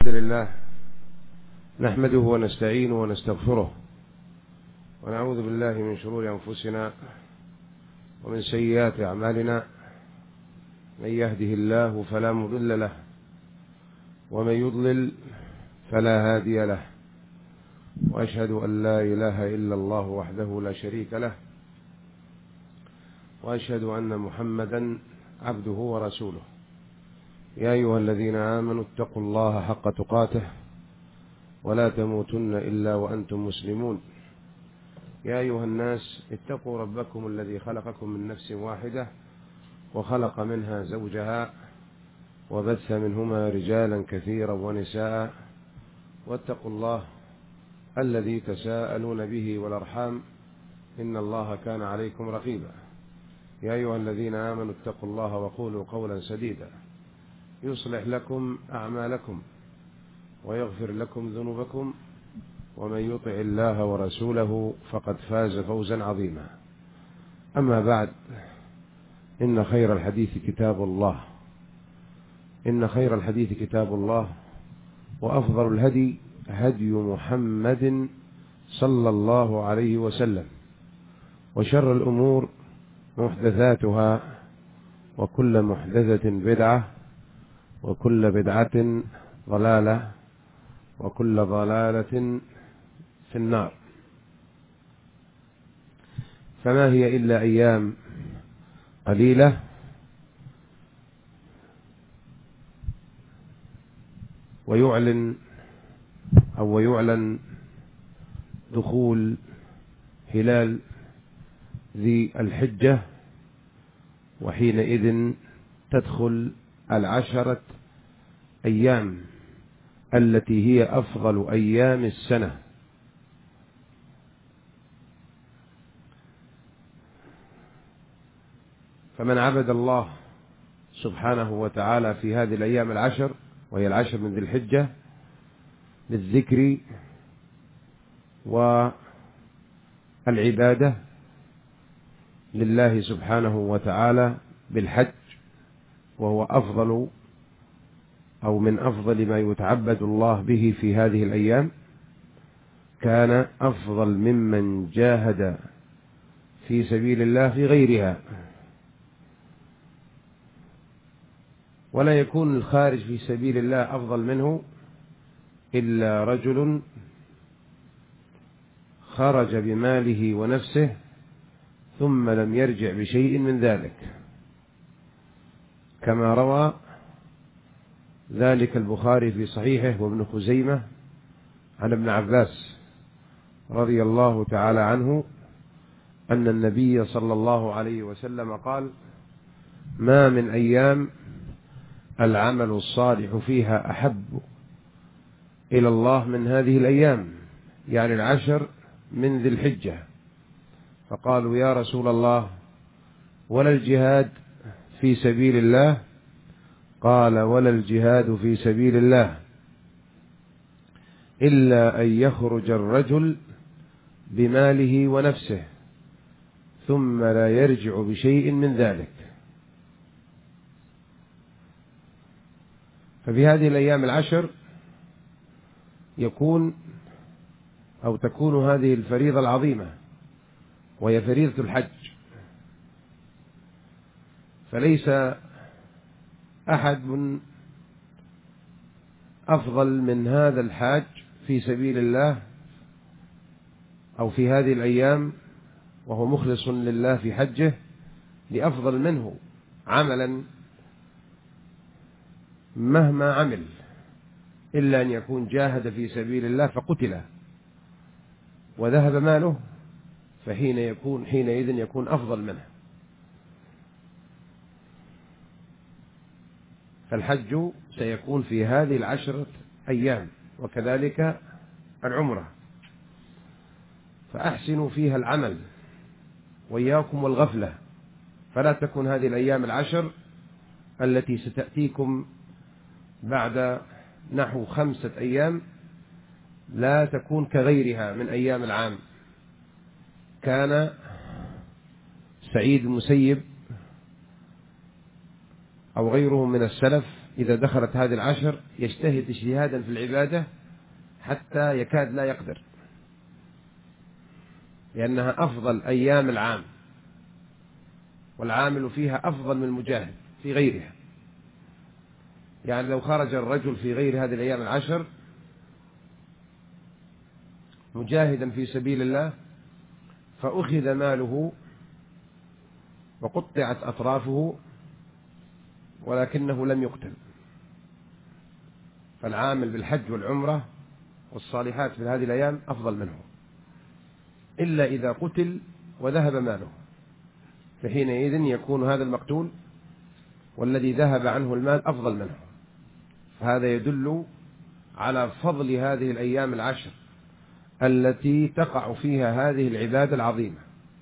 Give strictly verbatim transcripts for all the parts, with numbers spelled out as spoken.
الحمد لله نحمده ونستعينه ونستغفره ونعوذ بالله من شرور أنفسنا ومن سيئات أعمالنا. من يهده الله فلا مضل له ومن يضلل فلا هادي له، وأشهد أن لا إله إلا الله وحده لا شريك له، وأشهد أن محمدا عبده ورسوله. يا أيها الذين آمنوا اتقوا الله حق تقاته ولا تموتن إلا وأنتم مسلمون. يا أيها الناس اتقوا ربكم الذي خلقكم من نفس واحدة وخلق منها زوجها وبث منهما رجالا كثيرا ونساء، واتقوا الله الذي تساءلون به والأرحام إن الله كان عليكم رقيبا. يا أيها الذين آمنوا اتقوا الله وقولوا قولا سديدا يصلح لكم أعمالكم ويغفر لكم ذنوبكم، ومن يطع الله ورسوله فقد فاز فوزا عظيما. أما بعد، إن خير الحديث كتاب الله إن خير الحديث كتاب الله وأفضل الهدي هدي محمد صلى الله عليه وسلم، وشر الأمور محدثاتها، وكل محدثة بدعة، وكل بدعة ضلالة، وكل ضلالة في النار. فما هي إلا أيام قليلة ويعلن أو يعلن دخول هلال ذي الحجة، وحينئذ تدخل العشرة أيام التي هي أفضل أيام السنة. فمن عبد الله سبحانه وتعالى في هذه الأيام العشر، وهي العشر من ذي الحجة، بالذكر والعبادة لله سبحانه وتعالى بالحج، وهو أفضل أو من أفضل ما يتعبد الله به في هذه الأيام، كان أفضل ممن جاهد في سبيل الله في غيرها. ولا يكون الخارج في سبيل الله أفضل منه إلا رجل خرج بماله ونفسه ثم لم يرجع بشيء من ذلك، كما روى ذلك البخاري في صحيحه وابن خزيمة عن ابن عباس رضي الله تعالى عنه أن النبي صلى الله عليه وسلم قال: ما من أيام العمل الصالح فيها أحب إلى الله من هذه الأيام، يعني العشر من ذي الحجة. فقالوا: يا رسول الله، ولا الجهاد في سبيل الله؟ قال: ولا الجهاد في سبيل الله إلا أن يخرج الرجل بماله ونفسه ثم لا يرجع بشيء من ذلك. ففي هذه الأيام العشر يكون أو تكون هذه الفريضة العظيمة، وهي فريضة الحج. فليس أحد من أفضل من هذا الحاج في سبيل الله أو في هذه الأيام وهو مخلص لله في حجه، لأفضل منه عملا مهما عمل، إلا أن يكون جاهد في سبيل الله فقتل وذهب ماله، فحين يكون حينئذ يكون أفضل منه. فالحج سيكون في هذه العشرة أيام، وكذلك العمرة، فأحسنوا فيها العمل وإياكم والغفلة، فلا تكن هذه الأيام العشر التي ستأتيكم بعد نحو خمسة أيام لا تكون كغيرها من أيام العام. كان سعيد المسيب أو غيره من السلف إذا دخلت هذه العشر يجتهد اجتهادا في العبادة حتى يكاد لا يقدر، لأنها أفضل أيام العام، والعامل فيها أفضل من المجاهد في غيرها. يعني لو خرج الرجل في غير هذه الأيام العشر مجاهدا في سبيل الله فأخذ ماله وقطعت أطرافه ولكنه لم يقتل. فالعامل بالحج والعمرة والصالحات في هذه الأيام أفضل منه، إلا إذا قتل وذهب ماله، فحينئذ يكون هذا المقتول والذي ذهب عنه المال أفضل منه. فهذا يدل على فضل هذه الأيام العشر التي تقع فيها هذه العبادة العظيمة.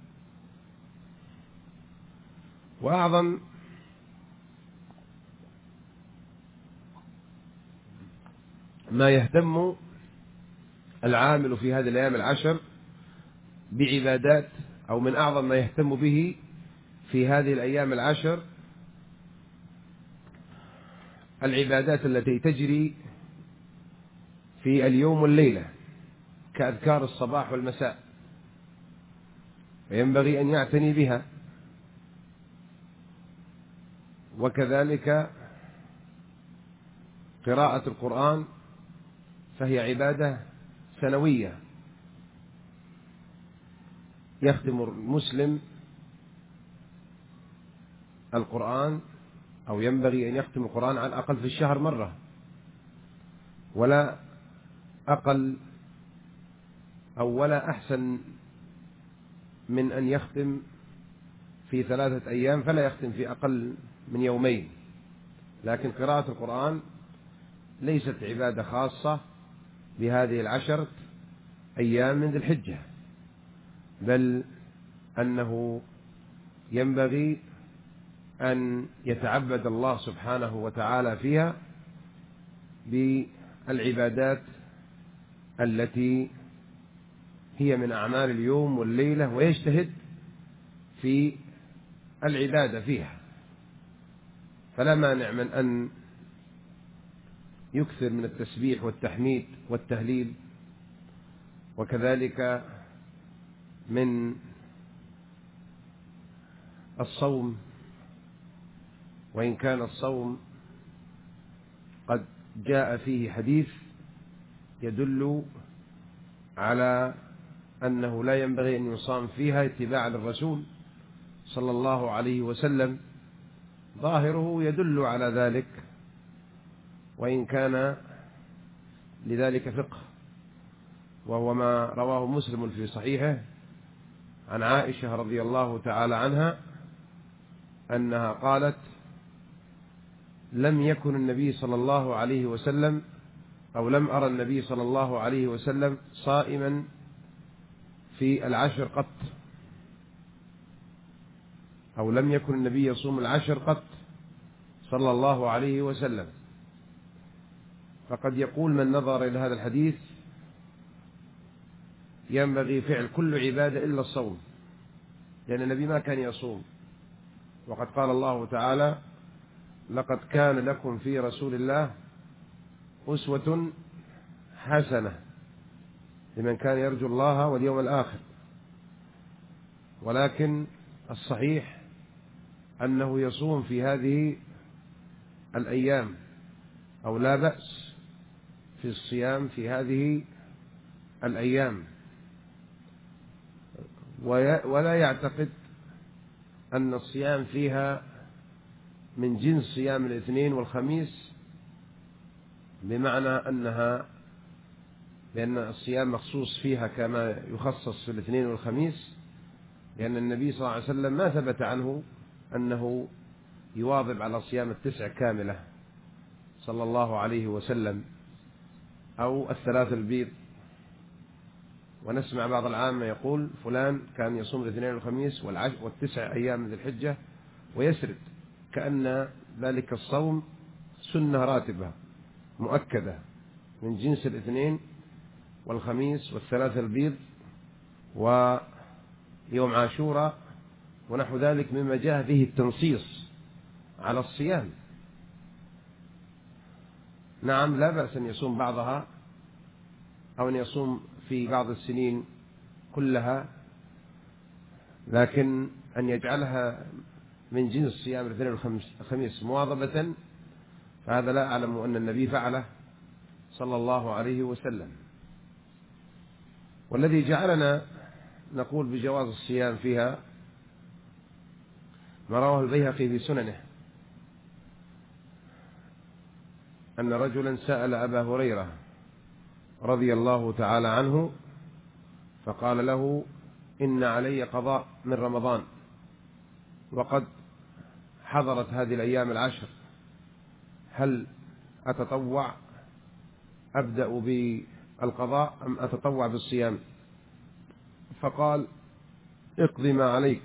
وأعظم ما يهتم العامل في هذه الأيام العشر بعبادات، أو من أعظم ما يهتم به في هذه الأيام العشر العبادات التي تجري في اليوم والليلة كأذكار الصباح والمساء، فينبغي أن يعتني بها. وكذلك قراءة القرآن، فهي عبادة سنوية يختم المسلم القرآن، أو ينبغي أن يختم القرآن على الأقل في الشهر مرة، ولا أقل أو ولا أحسن من أن يختم في ثلاثة أيام، فلا يختم في أقل من يومين. لكن قراءة القرآن ليست عبادة خاصة بهذه العشرة أيام من ذي الحجة، بل أنه ينبغي أن يتعبد الله سبحانه وتعالى فيها بالعبادات التي هي من أعمال اليوم والليلة، ويجتهد في العبادة فيها. فلا مانع من أن يكثر من التسبيح والتحميد والتهليل، وكذلك من الصوم، وإن كان الصوم قد جاء فيه حديث يدل على أنه لا ينبغي أن يصام فيها اتباعا للرسول صلى الله عليه وسلم، ظاهره يدل على ذلك، وإن كان لذلك فقه، وهو ما رواه مسلم في صحيحه عن عائشة رضي الله تعالى عنها أنها قالت: لم يكن النبي صلى الله عليه وسلم أو لم أرى النبي صلى الله عليه وسلم صائما في العشر قط، أو لم يكن النبي يصوم العشر قط صلى الله عليه وسلم. فقد يقول من نظر إلى هذا الحديث ينبغي فعل كل عبادة إلا الصوم، لأن النبي ما كان يصوم. وقد قال الله تعالى: لقد كان لكم في رسول الله أسوة حسنة لمن كان يرجو الله واليوم الآخر. ولكن الصحيح أنه يصوم في هذه الأيام، أو لا بأس في الصيام في هذه الأيام، ولا يعتقد أن الصيام فيها من جنس صيام الاثنين والخميس، بمعنى أنها لأن الصيام مخصوص فيها كما يخصص في الاثنين والخميس، لأن النبي صلى الله عليه وسلم ما ثبت عنه أنه يواظب على صيام التسع كاملة صلى الله عليه وسلم، أو الثلاث البيض. ونسمع بعض العامة يقول فلان كان يصوم الاثنين والخميس والتسع أيام من ذي الحجة ويسرد، كأن ذلك الصوم سنة راتبة مؤكدة من جنس الاثنين والخميس والثلاث البيض ويوم عاشوراء ونحو ذلك مما جاء فيه التنصيص على الصيام. نعم لا بأس أن يصوم بعضها أو أن يصوم في بعض السنين كلها، لكن أن يجعلها من جنس صيام الاثنين والخميس مواظبة فهذا لا أعلم أن النبي فعله صلى الله عليه وسلم. والذي جعلنا نقول بجواز الصيام فيها ما رواه البيهقي في سننه أن رجلا سأل أبا هريرة رضي الله تعالى عنه فقال له إن علي قضاء من رمضان وقد حضرت هذه الأيام العشر، هل أتطوع أبدأ بالقضاء أم أتطوع بالصيام؟ فقال اقضي ما عليك،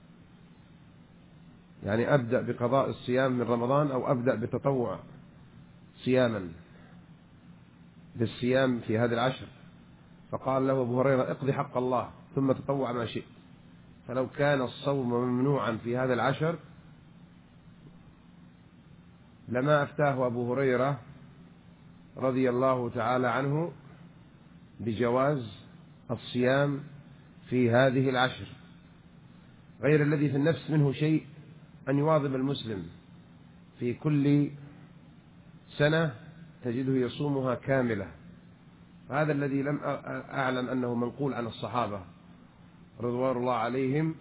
يعني أبدأ بقضاء الصيام من رمضان أو أبدأ بتطوع صياما بالصيام في هذه العشر. فقال له أبو هريرة اقضي حق الله ثم تطوع ما شئت. فلو كان الصوم ممنوعا في هذا العشر لما أفتاه أبو هريرة رضي الله تعالى عنه بجواز الصيام في هذه العشر، غير الذي في النفس منه شيء أن يواظب المسلم في كل سنة تجده يصومها كاملة. هذا الذي لم أعلم أنه منقول عن الصحابة رضوان الله عليهم،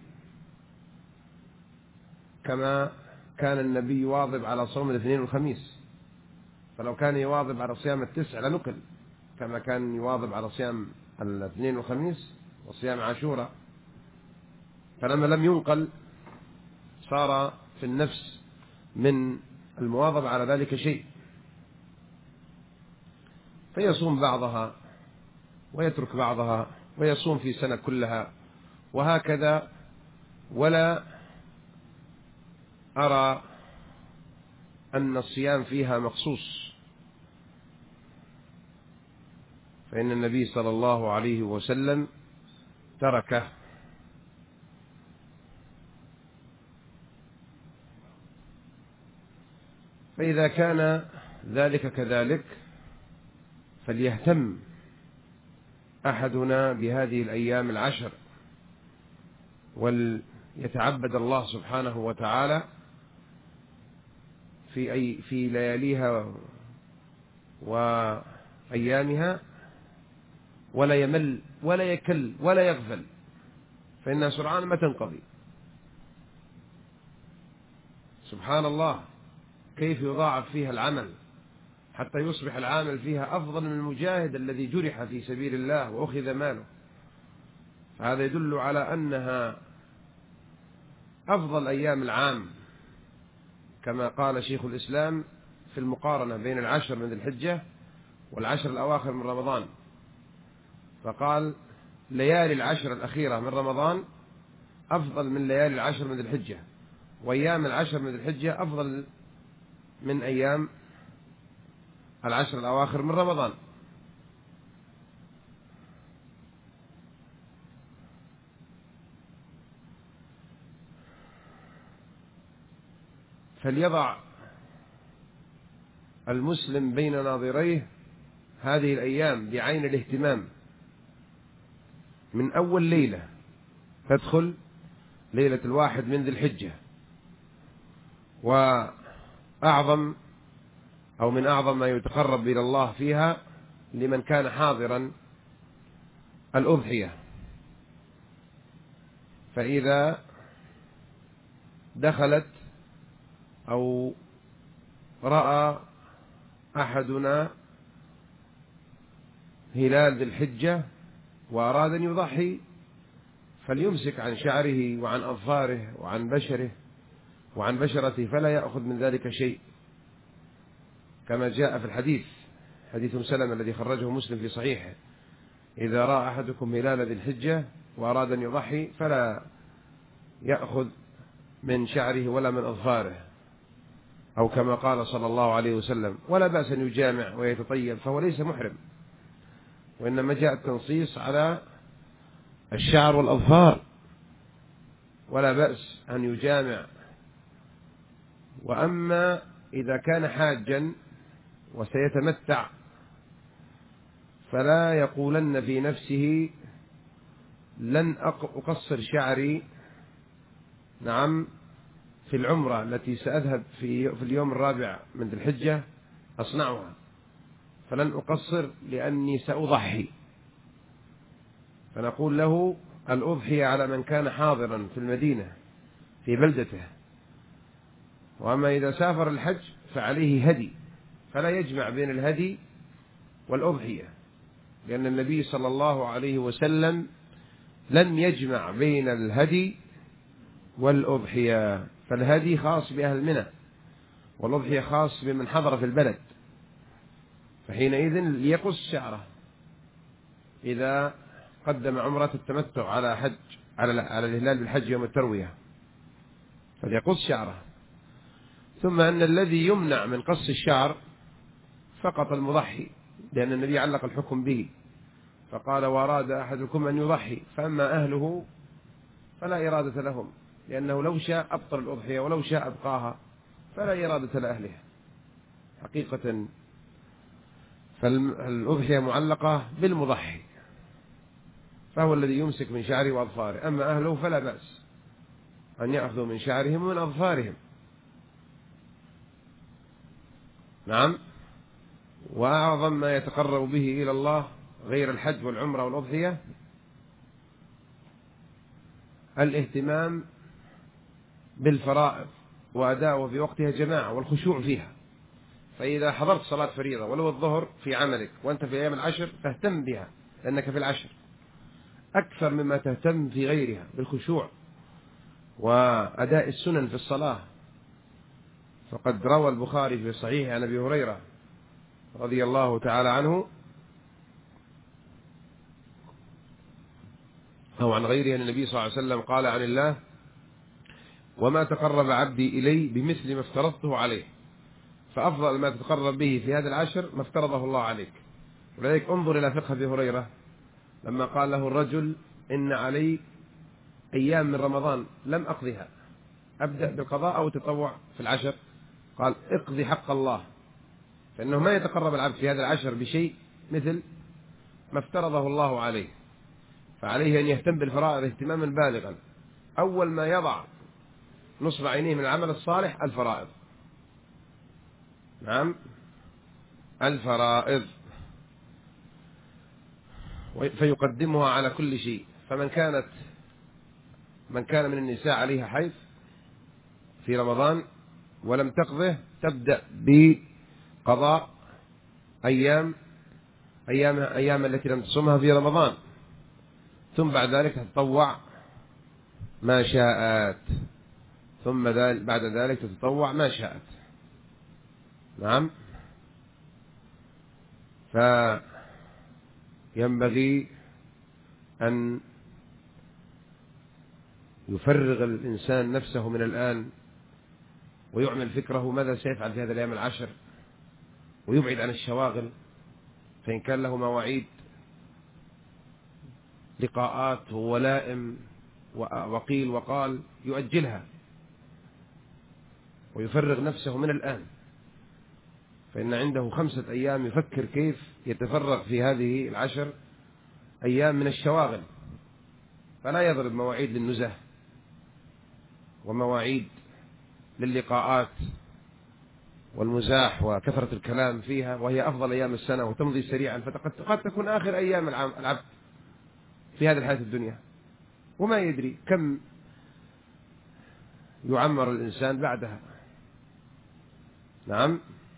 كما كان النبي يواظب على صوم الاثنين والخميس، فلو كان يواظب على صيام التسع لنقل كما كان يواظب على صيام الاثنين والخميس وصيام عاشوراء، فلما لم ينقل صار في النفس من المواظبة على ذلك شيء، فيصوم بعضها ويترك بعضها ويصوم في سنة كلها وهكذا. ولا أرى أن الصيام فيها مخصوص، فإن النبي صلى الله عليه وسلم تركه. فإذا كان ذلك كذلك فليهتم أحدنا بهذه الأيام العشر وليتعبد الله سبحانه وتعالى في أي في لياليها وأيامها، ولا يمل ولا يكل ولا يغفل، فإنها سرعان ما تنقضي. سبحان الله كيف يضاعف فيها العمل حتى يصبح العامل فيها أفضل من المجاهد الذي جرح في سبيل الله وأخذ ماله. فهذا يدل على أنها أفضل أيام العام، كما قال شيخ الإسلام في المقارنة بين العشر من ذي الحجة والعشر الأواخر من رمضان، فقال ليالي العشر الأخيرة من رمضان أفضل من ليالي العشر من ذي الحجة، وأيام العشر من ذي الحجة أفضل من أيام العشر الأواخر من رمضان. فليضع المسلم بين ناظريه هذه الأيام بعين الاهتمام من أول ليلة تدخل ليلة الواحد من ذي الحجة، وأعظم أو من أعظم ما يتقرب إلى الله فيها لمن كان حاضرا الأضحية. فإذا دخلت أو رأى أحدنا هلال ذي الحجة وأراد أن يضحي فليمسك عن شعره وعن أظفاره وعن بشره وعن بشرته فلا يأخذ من ذلك شيء، كما جاء في الحديث حديث سلمة الذي خرجه مسلم في صحيحه: إذا رأى أحدكم هلال ذي الحجة وأراد أن يضحي فلا يأخذ من شعره ولا من أظفاره، أو كما قال صلى الله عليه وسلم: ولا بأس أن يجامع ويتطيب فهو ليس محرم، وإنما جاء التنصيص على الشعر والأظفار، ولا بأس أن يجامع. وأما إذا كان حاجا وسيتمتع، فلا يقولن في نفسه لن أقصر شعري نعم في العمرة التي سأذهب في في اليوم الرابع من ذي الحجة أصنعها، فلن أقصر لأني سأضحي. فنقول له الأضحية على من كان حاضرا في المدينة في بلدته، وأما إذا سافر الحج فعليه هدي، فلا يجمع بين الهدي والأضحية، لأن النبي صلى الله عليه وسلم لم يجمع بين الهدي والأضحية، فالهدي خاص بأهل منى والأضحية خاص بمن حضر في البلد، فحينئذ يقص شعره إذا قدم عمرة التمتع على حج على على الهلال بالحج يوم التروية، فليقص شعره. ثم أن الذي يمنع من قص الشعر فقط المضحي، لأن النبي علق الحكم به فقال وأراد أحدكم أن يضحي، فأما أهله فلا إرادة لهم، لأنه لو شاء أبطل الأضحية ولو شاء أبقاها، فلا إرادة لأهله حقيقة. فالأضحية معلقة بالمضحي، فهو الذي يمسك من شعره وأظفاره، أما أهله فلا بأس أن يأخذوا من شعرهم ومن أظفارهم. نعم. وأعظم ما يتقرب به إلى الله غير الحج والعمرة والأضحية الاهتمام بالفرائض وأداءه في وقتها جماعة والخشوع فيها. فإذا حضرت صلاة فريضة ولو الظهر في عملك وأنت في أيام العشر فاهتم بها، لأنك في العشر أكثر مما تهتم في غيرها بالخشوع وأداء السنن في الصلاة. فقد روى البخاري في صحيح عن أبي هريرة رضي الله تعالى عنه أو عن غيره أن النبي صلى الله عليه وسلم قال عن الله وما تقرب عبدي إلي بمثل ما افترضته عليه، فأفضل ما تتقرب به في هذا العشر ما افترضه الله عليك. ولذلك انظر إلى فقه أبي هريرة لما قال له الرجل إن علي أيام من رمضان لم أقضها، أبدأ بالقضاء أو تطوع في العشر؟ قال اقضي حق الله، فإنه ما يتقرب العبد في هذا العشر بشيء مثل ما افترضه الله عليه، فعليه أن يهتم بالفرائض اهتماما بالغا. أول ما يضع نصب عينيه من العمل الصالح الفرائض. نعم الفرائض، فيقدمها على كل شيء. فمن كانت من كان من النساء عليها حيض في رمضان ولم تقضه تبدأ بقضاء أيام أيام أيام التي لم تصمها في رمضان، ثم بعد ذلك تتطوع ما شاءت، ثم بعد ذلك تتطوع ما شاءت. نعم. فينبغي أن يفرغ الإنسان نفسه من الآن ويعمل فكره ماذا سيفعل في هذه الأيام العشر، ويبعد عن الشواغل، فإن كان له مواعيد لقاءات وولائم وقيل وقال يؤجلها ويفرغ نفسه من الآن، فإن عنده خمسة أيام يفكر كيف يتفرغ في هذه العشر أيام من الشواغل، فلا يضرب مواعيد للنزه ومواعيد للقاءات والمزاح وكثرة الكلام فيها، وهي أفضل أيام السنة وتمضي سريعا، فقد تكون آخر أيام العبد في هذه الحياة الدنيا، وما يدري كم يعمر الإنسان بعدها. نعم.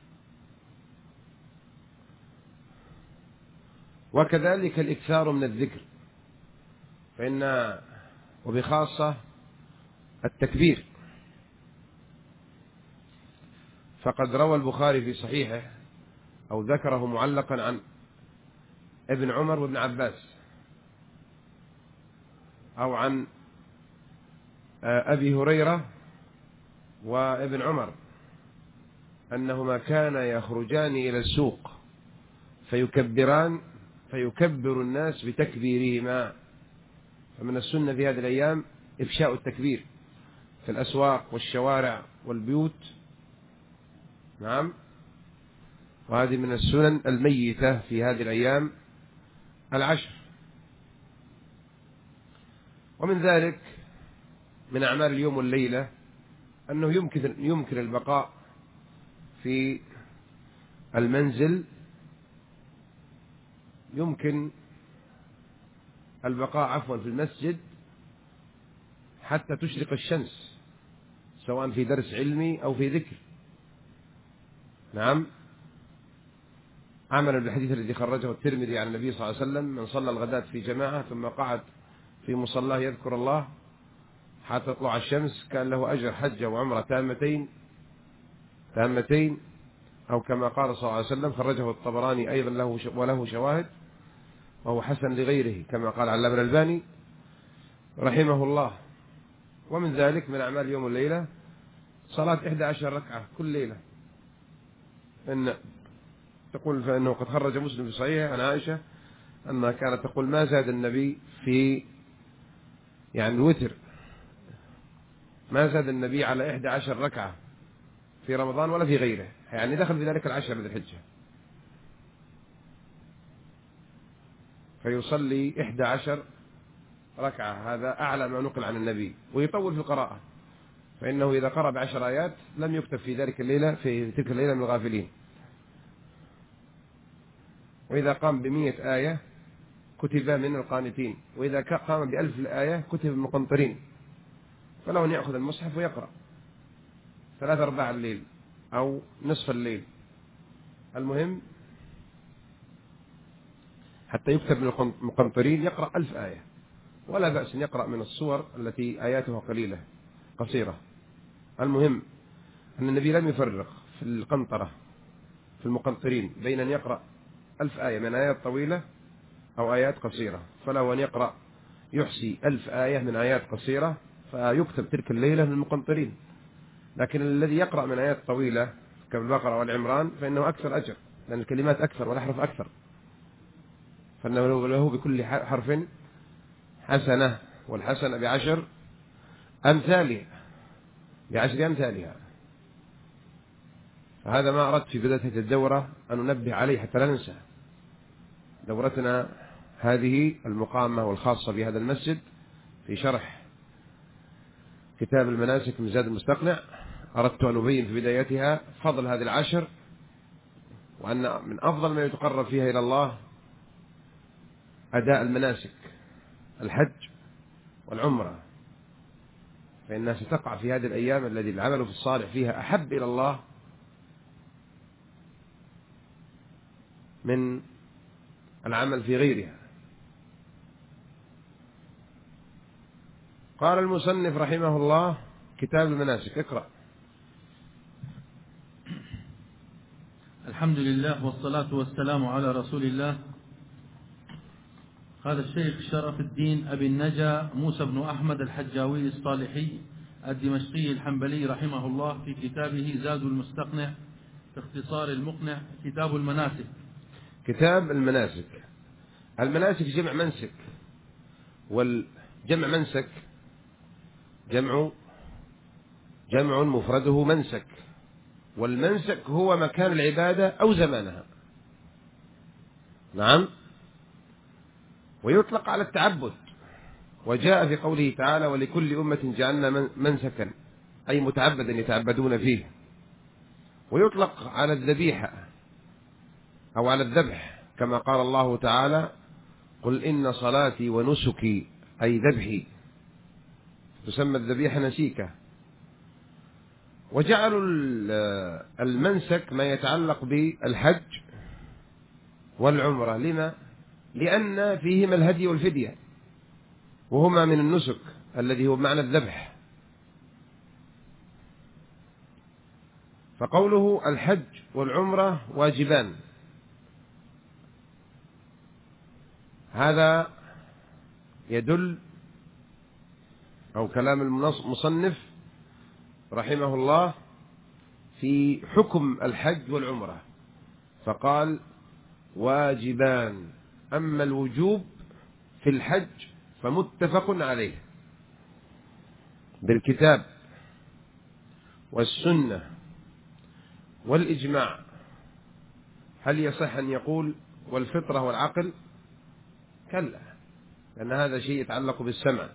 وكذلك الإكثار من الذكر، فإن وبخاصة التكبير، فقد روى البخاري في صحيحه أو ذكره معلقا عن ابن عمر وابن عباس أو عن أبي هريرة وابن عمر أنهما كانا يخرجان إلى السوق فيكبران فيكبر الناس بتكبيرهما. فمن السنة في هذه الأيام إفشاء التكبير في الأسواق والشوارع والبيوت. نعم. وهذه من السنن الميتة في هذه الأيام العشر. ومن ذلك من أعمال اليوم والليلة أنه يمكن يمكن البقاء في المنزل، يمكن البقاء عفوا في المسجد حتى تشرق الشمس، سواء في درس علمي أو في ذكر. نعم، عملا بالحديث الذي خرجه الترمذي عن النبي صلى الله عليه وسلم: من صلى الغداة في جماعة ثم قعد في مصلاه يذكر الله حتى تطلع الشمس كان له أجر حجة وعمرة تامتين تامتين أو كما قال صلى الله عليه وسلم. خرجه الطبراني أيضا له وله شواهد، وهو حسن لغيره كما قال علامة الألباني رحمه الله. ومن ذلك من أعمال يوم الليلة صلاة إحدى عشر ركعة كل ليلة. إن تقول فإنه قد خرج مسلم في صحيح عن عائشة أنها كانت تقول: ما زاد النبي في يعني الوتر، ما زاد النبي على إحدى عشر ركعة في رمضان ولا في غيره، يعني دخل في ذلك العشر ذي الحجة، فيصلي إحدى عشر ركعة. هذا أعلى ما نقل عن النبي. ويطول في القراءة، فإنه إذا قرأ بعشر آيات لم يكتب في ذلك الليلة في تلك الليلة من الغافلين. وإذا قام بمئة آية كتب من القانتين، وإذا قام بألف الآية كتب من المقنطرين. فله أن يأخذ المصحف ويقرأ ثلاث أرباع الليل أو نصف الليل، المهم حتى يكتب من المقنطرين يقرأ ألف آية. ولا بأس أن يقرأ من الصور التي آياتها قليلة قصيرة. المهم أن النبي لم يفرق في القنطرة في المقنطرين بين أن يقرأ ألف آية من آيات طويلة أو آيات قصيرة، فله أن يقرأ يحصي ألف آية من آيات قصيرة فيكتب تلك الليلة من المقنطرين. لكن الذي يقرأ من آيات طويلة كالبقرة والعمران فإنه أكثر أجر، لأن الكلمات أكثر والأحرف أكثر، فإنه له بكل حرف حسنة، والحسنة بعشر أمثالها بعشر أمثالها. فهذا ما أردت في بداية الدورة أن ننبه عليه حتى لا ننسى. دورتنا هذه المقامة والخاصة بهذا المسجد في شرح كتاب المناسك من زاد المستقنع، أردت أن أبين في بدايتها فضل هذه العشر، وأن من أفضل ما يتقرب فيها إلى الله أداء المناسك الحج والعمرة، فإنها ستقع في هذه الأيام الذي العمل في الصالح فيها أحب إلى الله من العمل في غيرها. قال المصنف رحمه الله: كتاب المناسك. اقرأ. الحمد لله والصلاة والسلام على رسول الله. قال الشيخ شرف الدين أبي النجا موسى بن أحمد الحجاوي الصالحي الدمشقي الحنبلي رحمه الله في كتابه زاد المستقنع باختصار المقنع كتاب المناسك. كتاب المناسك. المناسك جمع منسك، والجمع منسك جمع جمع مفرده منسك، والمنسك هو مكان العبادة أو زمانها. نعم، ويطلق على التعبد، وجاء في قوله تعالى: ولكل أمة جعلنا منسكا، أي متعبدا يتعبدون فيه. ويطلق على الذبيحة أو على الذبح كما قال الله تعالى: قل إن صلاتي ونسكي، أي ذبحي، تسمى الذبيحة نسيكة. وجعلوا المنسك ما يتعلق بالحج والعمرة. لما؟ لأن فيهما الهدي والفدية، وهما من النسك الذي هو معنى الذبح. فقوله الحج والعمرة واجبان، هذا يدل، أو كلام المصنف رحمه الله في حكم الحج والعمرة، فقال واجبان. أما الوجوب في الحج فمتفق عليه بالكتاب والسنة والإجماع، هل يصح أن يقول والفطرة والعقل؟ كلا، لأن هذا شيء يتعلق بالسمع.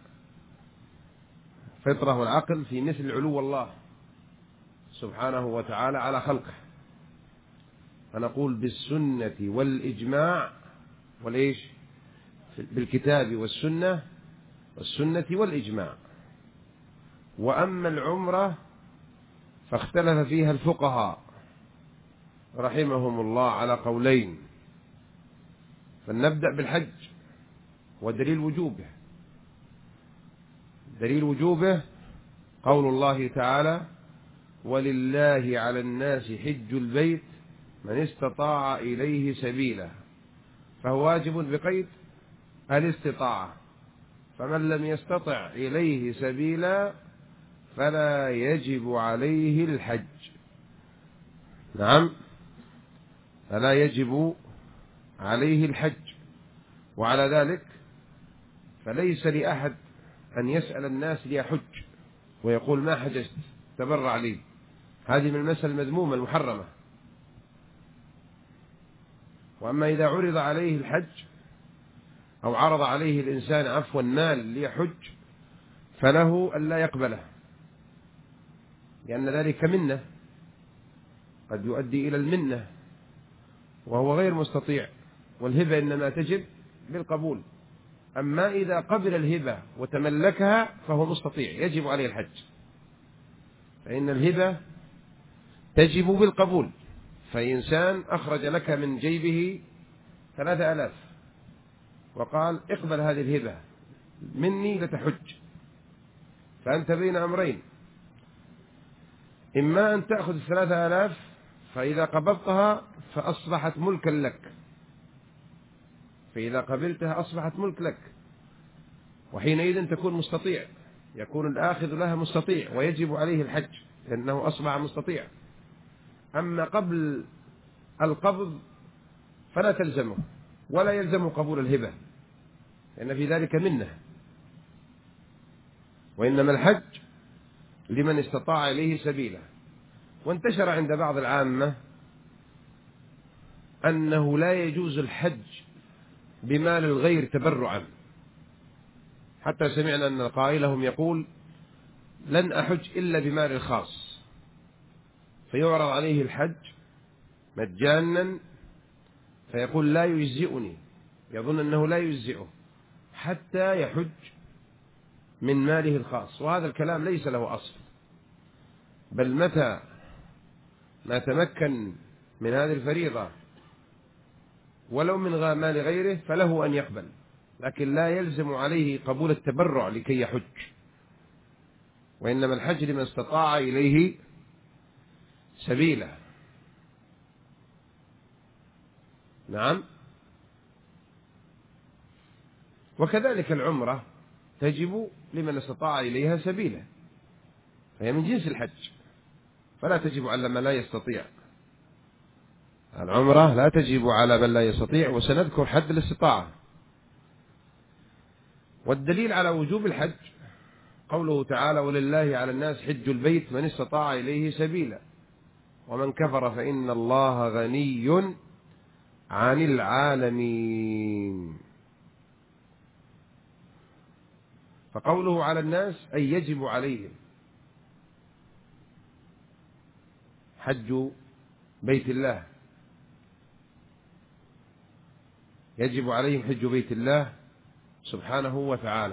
فطرة والعقل في مثل علو الله سبحانه وتعالى على خلقه، فنقول بالسنة والإجماع والإيش، بالكتاب والسنة والسنة والإجماع. وأما العمرة فاختلف فيها الفقهاء رحمهم الله على قولين، فلنبدأ بالحج ودليل وجوبه. دليل وجوبه قول الله تعالى: ولله على الناس حج البيت من استطاع إليه سبيلا، فهو واجب بقيد الاستطاعة، فمن لم يستطع إليه سبيلا فلا يجب عليه الحج. نعم، فلا يجب عليه الحج. وعلى ذلك فليس لأحد أن يسأل الناس ليحج ويقول ما حججت تبرع لي، هذه من المسألة المذمومة المحرمة. وأما إذا عرض عليه الحج أو عرض عليه الإنسان عفوا مال ليحج فله أن لا يقبله، لأن ذلك منة قد يؤدي إلى المنة وهو غير مستطيع، والهبة إنما تجب بالقبول. أما إذا قبل الهبة وتملكها فهو مستطيع يجب عليه الحج، فإن الهبة تجب بالقبول. فإنسان أخرج لك من جيبه ثلاثة آلاف وقال اقبل هذه الهبة مني لتحج، فأنت بين أمرين: إما أن تأخذ الثلاثة آلاف فإذا قبضتها فأصبحت ملكا لك، فإذا قبلتها أصبحت ملك لك، وحينئذ تكون مستطيع، يكون الآخذ لها مستطيع ويجب عليه الحج لأنه أصبح مستطيع. أما قبل القبض فلا تلزمه ولا يلزم قبول الهبة، لأن في ذلك منه. وإنما الحج لمن استطاع إليه سبيلا. وانتشر عند بعض العامة أنه لا يجوز الحج بمال الغير تبرعا، حتى سمعنا أن قائلهم يقول لن أحج إلا بمال الخاص، فيعرض عليه الحج مجانا فيقول لا يجزئني، يظن أنه لا يجزئه حتى يحج من ماله الخاص. وهذا الكلام ليس له أصل، بل متى ما تمكن من هذه الفريضة ولو من مال غيره فله أن يقبل، لكن لا يلزم عليه قبول التبرع لكي يحج. وإنما الحج لمن استطاع إليه سبيلا. نعم. وكذلك العمرة تجب لمن استطاع إليها سبيلا، فهي من جنس الحج، فلا تجب على من لا يستطيع. العمرة لا تجب على من لا يستطيع، وسنذكر حد الاستطاعة. والدليل على وجوب الحج قوله تعالى: ولله على الناس حج البيت من استطاع إليه سبيلا ومن كفر فإن الله غني عن العالمين. فقوله على الناس أي يجب عليهم حج بيت الله، يجب عليهم حج بيت الله سبحانه وتعالى.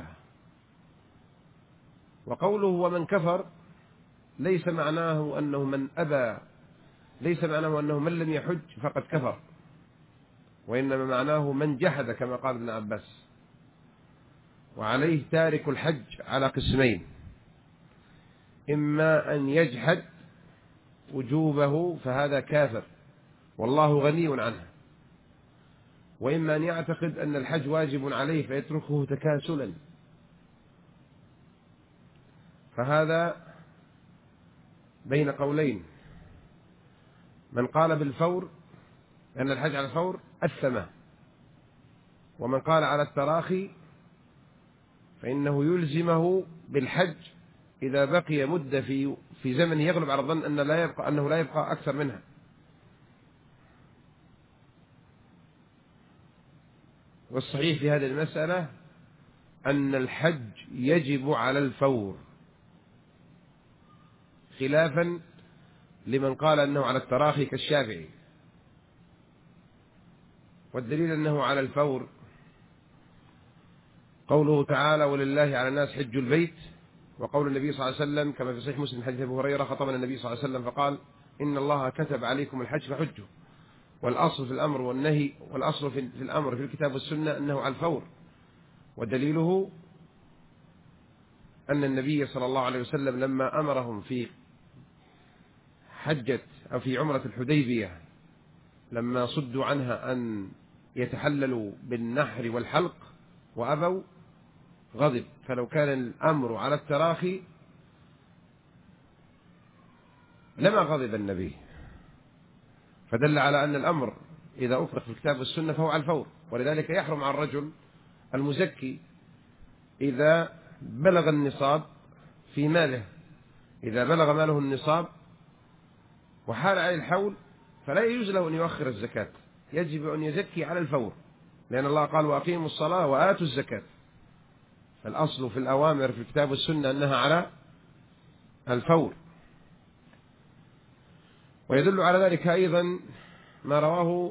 وقوله ومن كفر ليس معناه أنه من أبى، ليس معناه أنه من لم يحج فقد كفر، وإنما معناه من جحد كما قال ابن عباس. وعليه تارك الحج على قسمين: إما أن يجحد وجوبه فهذا كافر والله غني عنه، وإما أن يعتقد أن الحج واجب عليه فيتركه تكاسلا، فهذا بين قولين. من قال بالفور أن الحج على الفور أثمه، ومن قال على التراخي فإنه يلزمه بالحج إذا بقي مدة في في زمن يغلب على الظن أن لا يبقى أنه لا يبقى أكثر منها. والصحيح في هذه المسألة أن الحج يجب على الفور، خلافا لمن قال أنه على التراخي كالشافعي. والدليل أنه على الفور قوله تعالى: ولله على الناس حج البيت، وقول النبي صلى الله عليه وسلم كما في صحيح مسلم حديث أبي هريرة: خطبنا النبي صلى الله عليه وسلم فقال: إن الله كتب عليكم الحج فحجوا. والأصل في الأمر والنهي، والأصل في الأمر في الكتاب والسنة أنه على الفور. ودليله أن النبي صلى الله عليه وسلم لما أمرهم في حجة أو في عمرة الحديبية لما صدوا عنها أن يتحللوا بالنحر والحلق وأبوا غضب، فلو كان الأمر على التراخي لما غضب النبي، فدل على أن الأمر إذا أفرق في الكتاب والسنة فهو على الفور. ولذلك يحرم على الرجل المزكي إذا بلغ النصاب في ماله، إذا بلغ ماله النصاب وحال عليه الحول فلا يجوز له أن يؤخر الزكاة، يجب أن يزكي على الفور، لأن الله قال: وأقيموا الصلاة وآتوا الزكاة. فالأصل في الأوامر في الكتاب والسنة أنها على الفور. ويدل على ذلك أيضا ما رواه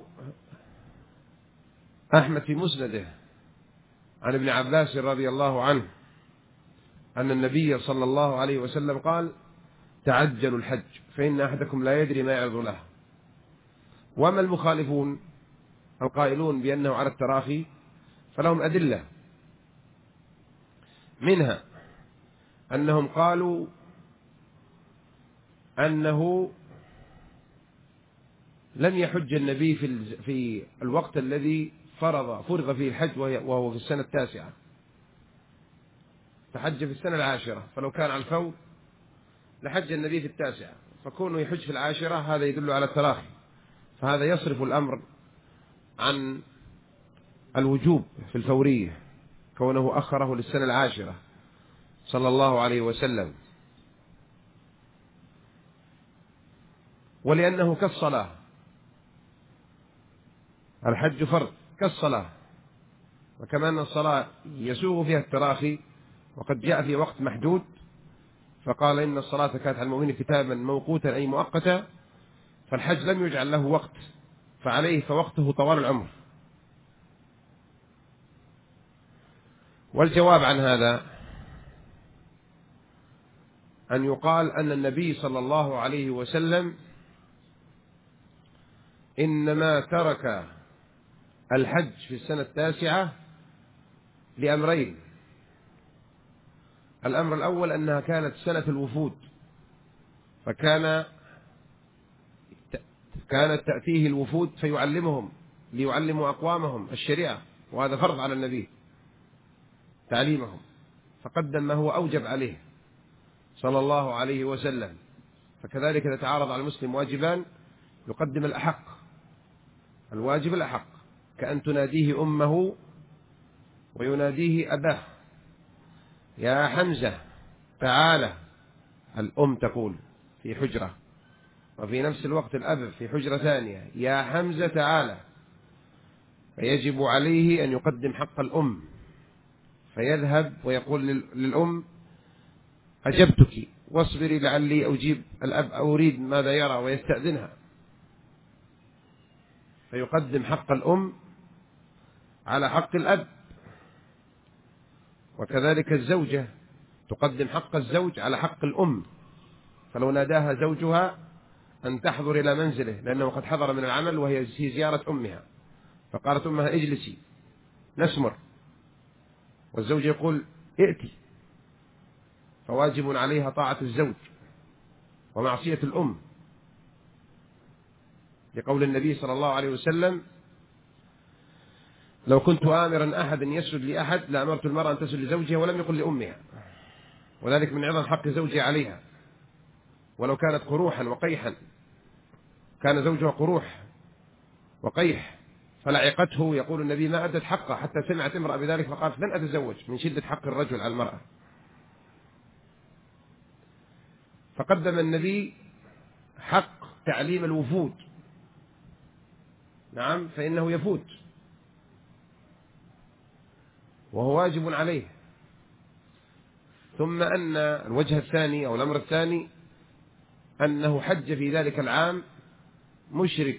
أحمد في مسنده عن ابن عباس رضي الله عنه أن النبي صلى الله عليه وسلم قال: تعجلوا الحج فإن أحدكم لا يدري ما يعرض له. وما المخالفون القائلون بأنه على التراخي فلهم أدلة، منها أنهم قالوا أنه لم يحج النبي في في الوقت الذي فرض فرض فيه الحج وهو في السنة التاسعة، فحج في السنة العاشرة، فلو كان على الفور لحج النبي في التاسعة، فكونه يحج في العاشرة هذا يدل على التراخي، فهذا يصرف الأمر عن الوجوب في الفورية كونه أخره للسنة العاشرة صلى الله عليه وسلم. ولأنه كالصلاة، الحج فرض كالصلاة، وكما أن الصلاة يسوغ فيها التراخي وقد جاء في وقت محدود، فقال: إن الصلاة كانت على المؤمنين كتابا موقوتا أي مؤقتا، فالحج لم يجعل له وقت فعليه فوقته طوال العمر. والجواب عن هذا أن يقال أن النبي صلى الله عليه وسلم إنما ترك الحج في السنة التاسعة لأمرين: الأمر الأول أنها كانت سنة الوفود، فكان كانت تأتيه الوفود فيعلمهم ليعلموا أقوامهم الشريعة، وهذا فرض على النبي تعليمهم، فقدم ما هو أوجب عليه صلى الله عليه وسلم. فكذلك إذا تعارض على المسلم واجبان يقدم الأحق، الواجب الأحق، كأن تناديه أمه ويناديه أباه: يا حمزة تعالى. الأم تقول في حجرة، وفي نفس الوقت الأب في حجرة ثانية: يا حمزة تعالى. فيجب عليه أن يقدم حق الأم، فيذهب ويقول للأم: أجبتك واصبري لعلي أجيب الأب أو أريد ماذا يرى، ويستأذنها، فيقدم حق الأم على حق الأب. وكذلك الزوجة تقدم حق الزوج على حق الأم، فلو ناداها زوجها أن تحضر إلى منزله لأنه قد حضر من العمل وهي في زيارة أمها، فقالت أمها: اجلسي نسمر، والزوج يقول: ائتي، فواجب عليها طاعة الزوج ومعصية الأم، لقول النبي صلى الله عليه وسلم: لو كنت آمرا أحد يسجد لأحد لأمرت المرأة أن تسجد لزوجها ولم يقل لأمها، وذلك من عظم حق زوجها عليها. ولو كانت قروحا وقيحا، كان زوجها قروح وقيح فلعقته، يقول النبي: ما أدت حقه، حتى سمعت امرأة بذلك فقالت: لن أتزوج، من شدة حق الرجل على المرأة. فقدم النبي حق تعليم الوفود، نعم، فإنه يفوت، وهو واجب عليه. ثم أن الوجه الثاني أو الأمر الثاني أنه حج في ذلك العام مشرك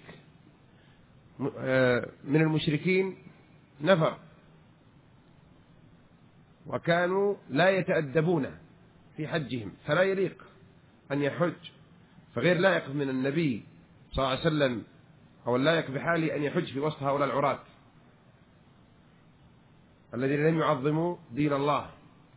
من المشركين نفر، وكانوا لا يتأدبون في حجهم، فلا يليق أن يحج، فغير لائق من النبي صلى الله عليه وسلم أو اللائق بحاله أن يحج في وسط هؤلاء العراة الذين لم يعظموا دين الله.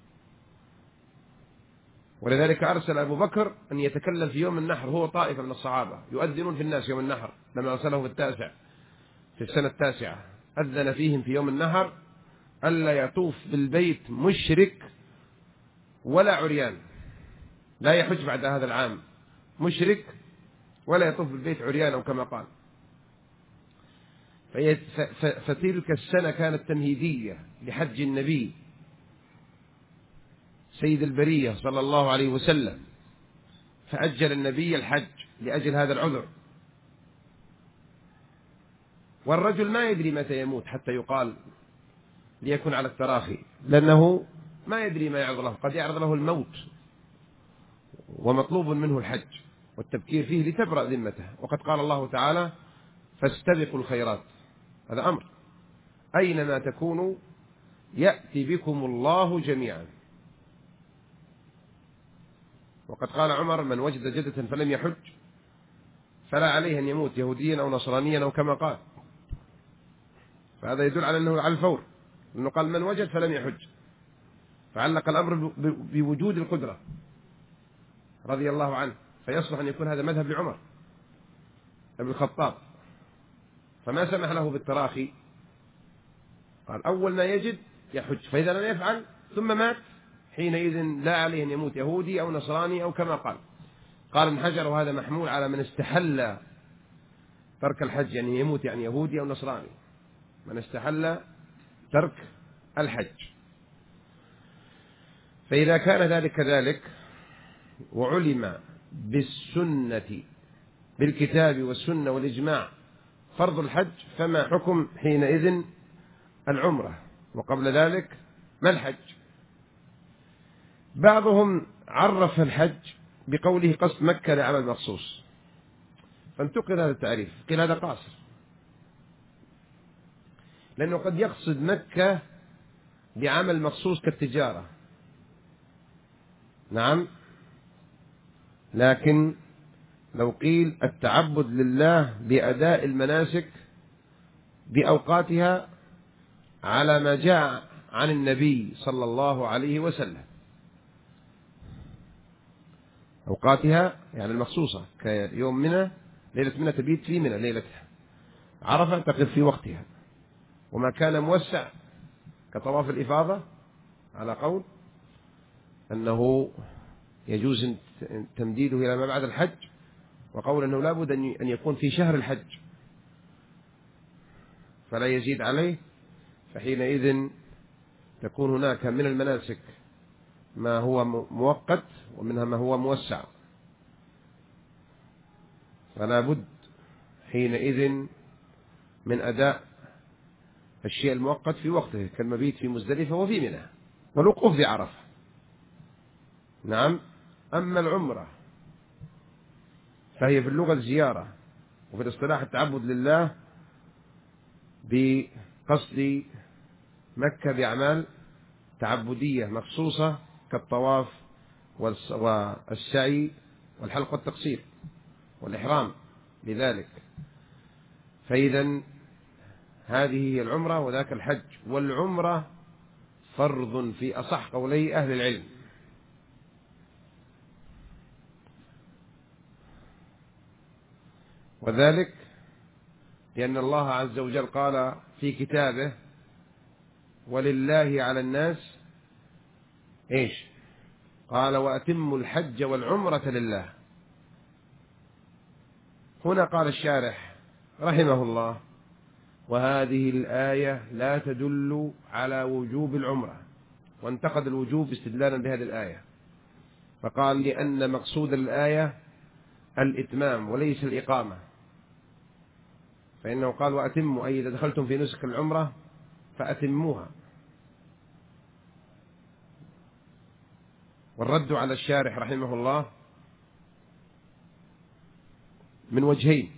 ولذلك أرسل أبو بكر أن يتكلم في يوم النحر، هو طائفة من الصحابة يؤذنون في الناس يوم النحر، لما أرسله في التاسع في السنة التاسعة أذن فيهم في يوم النحر ألا يطوف بالبيت مشرك ولا عريان، لا يحج بعد هذا العام مشرك ولا يطوف بالبيت عريان أو كما قال. فتلك السنة كانت تمهيدية لحج النبي سيد البرية صلى الله عليه وسلم، فأجل النبي الحج لأجل هذا العذر. والرجل ما يدري متى يموت حتى يقال ليكن على التراخي، لأنه ما يدري ما يعرض له، قد يعرض له الموت ومطلوب منه الحج والتبكير فيه لتبرأ ذمته. وقد قال الله تعالى فاستبقوا الخيرات، هذا أمر، أينما تكونوا يأتي بكم الله جميعا. وقد قال عمر من وجد جدة فلم يحج فلا عليه أن يموت يهوديا أو نصرانيا أو كما قال، فهذا يدل على أنه على الفور، لأنه قال من وجد فلم يحج، فعلق الأمر بوجود القدرة رضي الله عنه، فيصلح أن يكون هذا مذهب لعمر ابن الخطاب، فما سمح له بالتراخي، قال أول ما يجد يحج، فإذا لم يفعل ثم مات حينئذ لا عليه أن يموت يهودي أو نصراني أو كما قال. قال ابن حجر وهذا محمول على من استحل ترك الحج، يعني يموت يعني يهودي أو نصراني، من استحل ترك الحج. فإذا كان ذلك كذلك وعلم بالسنة بالكتاب والسنة والإجماع فرض الحج، فما حكم حينئذ العمرة؟ وقبل ذلك ما الحج؟ بعضهم عرف الحج بقوله قصد مكة لعمل مخصوص، فانتقل هذا التعريف، قيل هذا قاصر، لأنه قد يقصد مكة بعمل مخصوص كالتجارة، نعم، لكن لو قيل التعبد لله بأداء المناسك بأوقاتها على ما جاء عن النبي صلى الله عليه وسلم، أوقاتها يعني المخصوصة، كيوم منى ليلة منى تبيت في منى ليلتها، عرفة تقف في وقتها، وما كان موسع كطواف الإفاضة على قول أنه يجوز تمديده إلى ما بعد الحج، وقول أنه لابد أن يكون في شهر الحج فلا يزيد عليه، فحينئذ تكون هناك من المناسك ما هو مؤقت ومنها ما هو موسع، فلا بد حينئذ من أداء الشيء المؤقت في وقته كالمبيت في مزدلفة وفي منى والوقوف في عرفة، نعم. أما العمرة فهي في اللغة الزيارة، وفي الاصطلاح التعبد لله بقصد مكة بأعمال تعبدية مخصوصة كالطواف والسعي والحلق والتقصير والإحرام بذلك. فإذا هذه هي العمرة وذاك الحج، والعمرة فرض في أصح قولي أهل العلم، وذلك لأن الله عز وجل قال في كتابه ولله على الناس إيش؟ قال وأتموا الحج والعمرة لله. هنا قال الشارح رحمه الله وهذه الآية لا تدل على وجوب العمرة، وانتقد الوجوب استدلالا بهذه الآية، فقال لأن مقصود الآية الإتمام وليس الإقامة، فإنه قال وأتموا أي إذا دخلتم في نسك العمرة فأتموها، والرد على الشارح رحمه الله من وجهين.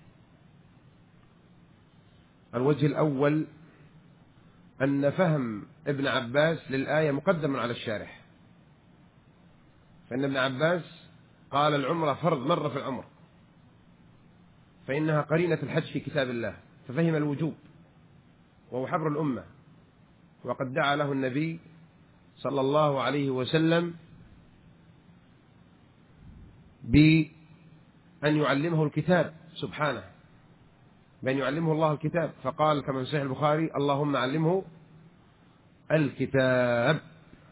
الوجه الأول أن فهم ابن عباس للآية مقدم على الشارح، فإن ابن عباس قال العمرة فرض مرة في العمر، فإنها قرينة الحج في كتاب الله، ففهم الوجوب، وهو حبر الأمة، وقد دعا له النبي صلى الله عليه وسلم بأن يعلمه الكتاب سبحانه، بأن يعلمه الله الكتاب، فقال كما في صحيح البخاري: اللهم علمه الكتاب.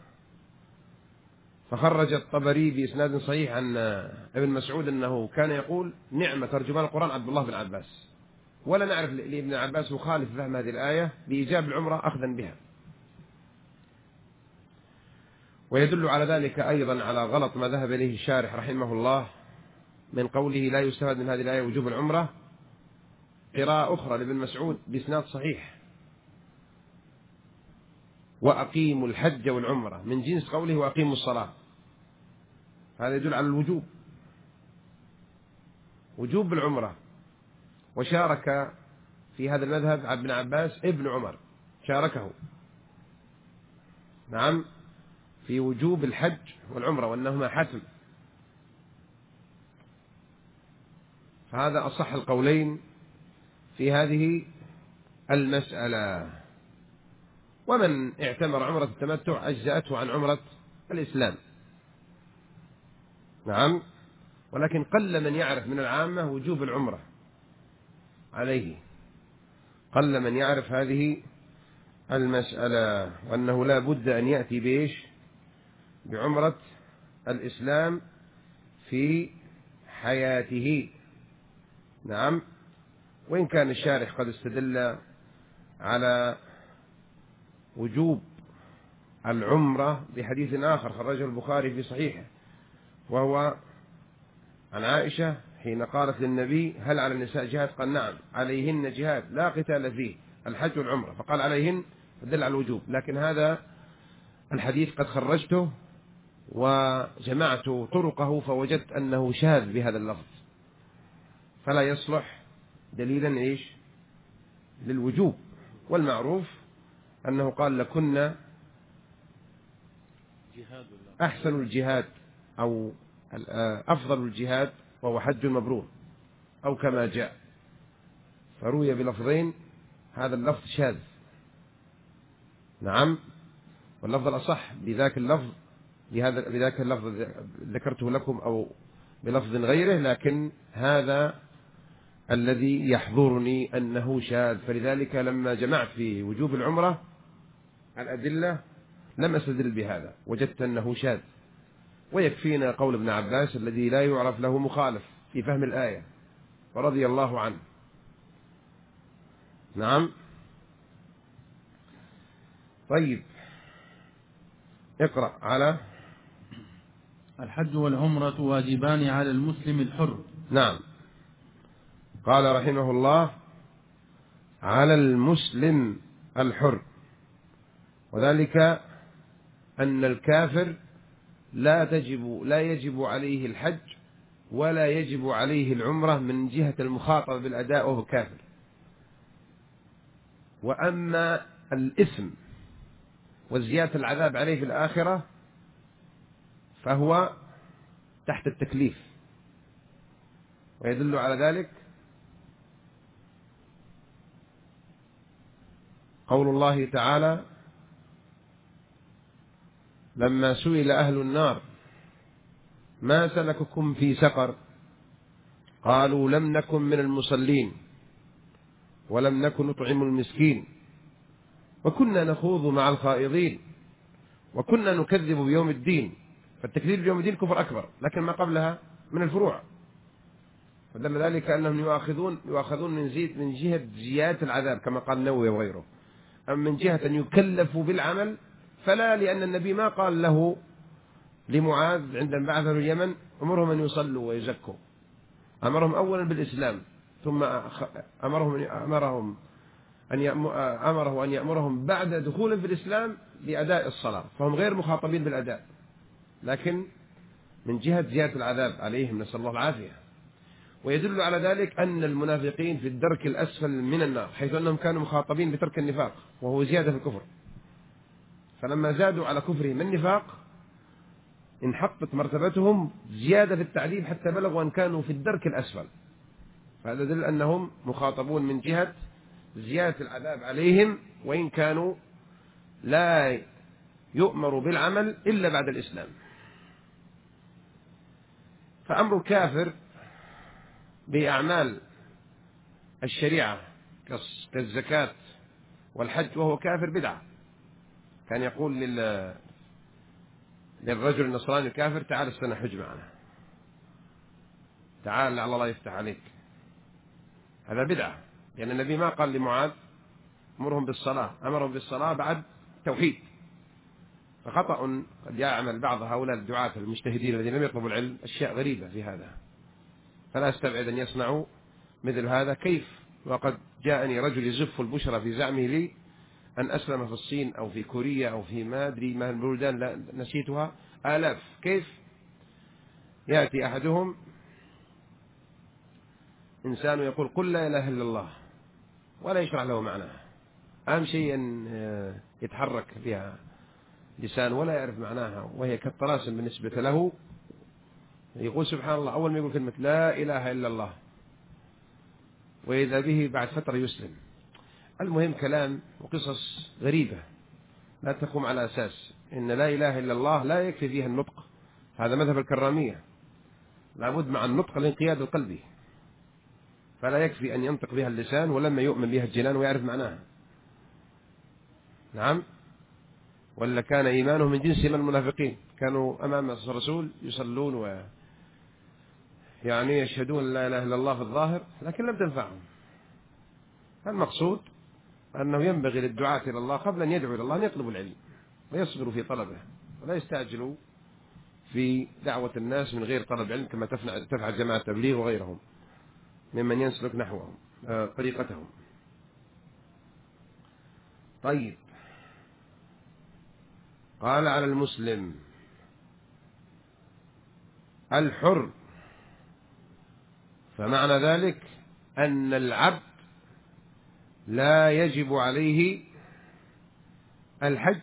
فخرج الطبري بإسناد صحيح عن ابن مسعود أنه كان يقول: نعم ترجمان القرآن عبد الله بن عباس. ولا نعرف لابن عباس مخالف فهم هذه الآية بإيجاب العمرة أخذا بها. ويدل على ذلك أيضا على غلط ما ذهب إليه الشارح رحمه الله من قوله لا يستفاد من هذه الآية وجوب العمرة، قراءة أخرى لابن مسعود بإسناد صحيح: وأقيموا الحج والعمرة، من جنس قوله وأقيموا الصلاة. هذا يدل على الوجوب، وجوب العمرة. وشارك في هذا المذهب عبد ابن عباس ابن عمر، شاركه نعم في وجوب الحج والعمرة وأنهما حتم. فهذا أصح القولين في هذه المسألة. ومن اعتمر عمرة التمتع أجزأته عن عمرة الإسلام، نعم، ولكن قل من يعرف من العامة وجوب العمرة عليه، قل من يعرف هذه المسألة، وأنه لا بد أن يأتي بإيش؟ بعمرة الإسلام في حياته، نعم. وإن كان الشارح قد استدل على وجوب العمرة بحديث آخر خرجه البخاري في صحيحه، وهو عن عائشة حين قالت للنبي: هل على النساء جهاد؟ قال: نعم عليهن جهاد لا قتال فيه، الحج والعمرة، فقال عليهن، فدل على الوجوب. لكن هذا الحديث قد خرجته وجمعت طرقه فوجدت أنه شاذ بهذا اللفظ، فلا يصلح دليلا إيش؟ للوجوب. والمعروف أنه قال: لكن أحسن الجهاد أو أفضل الجهاد وهو حج مبرور، أو كما جاء، فروي بلفظين، هذا اللفظ شاذ، نعم. واللفظ الأصح بذاك اللفظ، بهذا بذاك اللفظ ذكرته لكم أو بلفظ غيره، لكن هذا الذي يحضرني أنه شاذ. فلذلك لما جمعت في وجوب العمرة الأدلة لم أستدل بهذا، وجدت أنه شاذ. ويكفينا قول ابن عباس الذي لا يعرف له مخالف في فهم الآية ورضي الله عنه، نعم. طيب اقرأ على الحج والعمرة واجبان على المسلم الحر. نعم. قال رحمه الله: على المسلم الحر، وذلك أن الكافر لا تجب لا يجب عليه الحج ولا يجب عليه العمرة من جهة المخاطبة بالأداء وهو كافر. وأما الإثم وزيادة العذاب عليه في الآخرة فهو تحت التكليف. ويدل على ذلك قول الله تعالى: لما سئل أهل النار ما سلككم في سقر قالوا لم نكن من المصلين ولم نكن نطعم المسكين وكنا نخوض مع الخائضين وكنا نكذب بيوم الدين. فالتكذيب بيوم الدين كفر أكبر، لكن ما قبلها من الفروع، فدل ذلك أنهم يؤاخذون يؤاخذون من زيد من جهة زيادة العذاب كما قال النووي وغيره. أما من جهة أن يكلفوا بالعمل فلا، لأن النبي ما قال له لمعاذ عندما بعثه اليمن: أمرهم أن يصلوا ويزكوا، أمرهم أولا بالإسلام، ثم أمرهم أمرهم أن أمره أن يأمرهم بعد دخول في الإسلام بأداء الصلاة، فهم غير مخاطبين بالأداء. لكن من جهة زيادة العذاب عليهم، نسأل الله العافية. ويدل على ذلك أن المنافقين في الدرك الأسفل من النار، حيث أنهم كانوا مخاطبين بترك النفاق وهو زيادة في الكفر، فلما زادوا على كفرهم النفاق انحطت مرتبتهم زيادة في التعذيب حتى بلغوا أن كانوا في الدرك الأسفل. فهذا يدل أنهم مخاطبون من جهة زيادة العذاب عليهم، وإن كانوا لا يؤمر بالعمل إلا بعد الإسلام. فأمر الكافر بأعمال الشريعة كالزكاة والحج وهو كافر بدعة. كان يقول لل... للرجل النصراني الكافر: تعال السنة حج معنا، تعال لعل الله يفتح عليك. هذا بدعة، لأن يعني النبي ما قال لمعاذ أمرهم بالصلاة، أمرهم بالصلاة بعد توحيد. فخطأ قد يعمل بعض هؤلاء الدعاة المجتهدين الذين لم يطلبوا العلم أشياء غريبة في هذا، فلا أستبعد أن يصنعوا مثل هذا. كيف وقد جاءني رجل يزف البشرى في زعمه لي أن أسلم في الصين أو في كوريا أو في ما أدري ما البلدان لا نسيتها آلاف. كيف يأتي أحدهم إنسان يقول قل لا إله إلا الله ولا يشرح له معناها، أهم شيء أن يتحرك فيها لسان ولا يعرف معناها، وهي كالطلاسم بالنسبة له. يقول سبحان الله أول ما يقول كلمة لا إله إلا الله، وإذا به بعد فترة يسلم. المهم كلام وقصص غريبة لا تقوم على أساس إن لا إله إلا الله لا يكفي فيها النطق. هذا مذهب الكرامية، لابد مع النطق الانقياد القلبي، فلا يكفي أن ينطق بها اللسان ولما يؤمن بها الجنان ويعرف معناها. نعم، ولا كان إيمانهم من جنس من المنافقين، كانوا أمام الرسول يصلون و يعني يشهدون لا إله إلا الله في الظاهر لكن لم تنفعهم. المقصود أنه ينبغي للدعاة إلى الله قبل أن يدعوا إلى الله أن يطلبوا العلم ويصبروا في طلبه، ولا يستعجلوا في دعوة الناس من غير طلب علم كما تفعل جماعة التبليغ وغيرهم ممن ينسلك نحوهم طريقتهم. طيب، قال على المسلم الحر، فمعنى ذلك أن العبد لا يجب عليه الحج،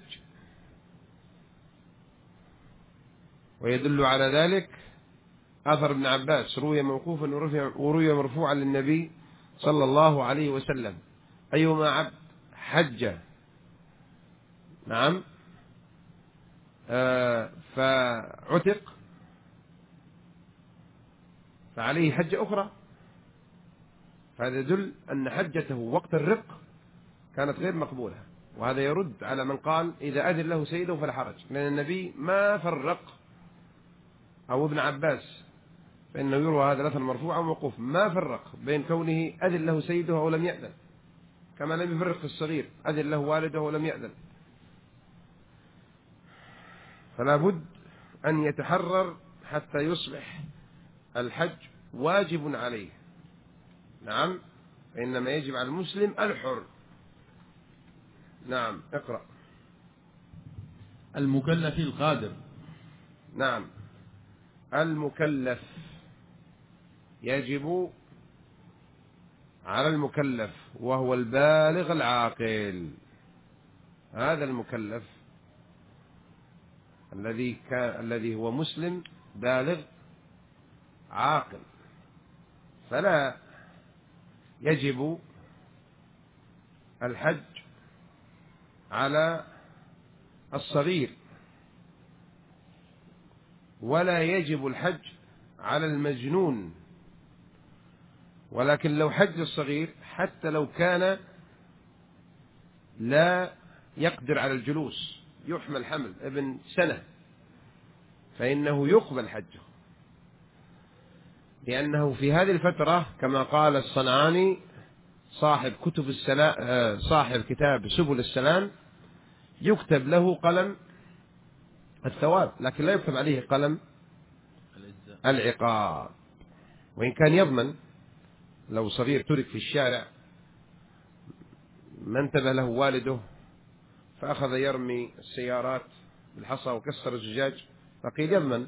ويدل على ذلك أثر ابن عباس روي موقوفا وروي مرفوعا للنبي صلى الله عليه وسلم: أيما عبد حج نعم آه فعتق فعليه حجة أخرى. فهذا يدل أن حجته وقت الرق كانت غير مقبولة، وهذا يرد على من قال إذا أذن له سيده فلا حرج، لأن النبي ما فرق، أو ابن عباس فإنه يروى هذا الأثر مرفوع وموقوف، ما فرق بين كونه أذن له سيده أو لم يأذن، كما لم يفرق في الصغير أذن له والده ولم يأذن. فلا بد أن يتحرر حتى يصبح الحج واجب عليه. نعم، إنما يجب على المسلم الحر. نعم، اقرأ. المكلف القادر. نعم، المكلف يجب على المكلف وهو البالغ العاقل. هذا المكلف الذي كان الذي هو مسلم بالغ عاقل، فلا يجب الحج على الصغير، ولا يجب الحج على المجنون. ولكن لو حج الصغير حتى لو كان لا يقدر على الجلوس، يحمل حمل ابن سنة، فإنه يقبل حجه، لأنه في هذه الفترة كما قال الصنعاني صاحب كتب السلام صاحب كتاب سبل السلام يكتب له قلم الثواب لكن لا يكتب عليه قلم العقاب. وإن كان يضمن لو صغير ترك في الشارع ما انتبه له والده فأخذ يرمي السيارات بالحصى وكسر الزجاج فقيل يضمن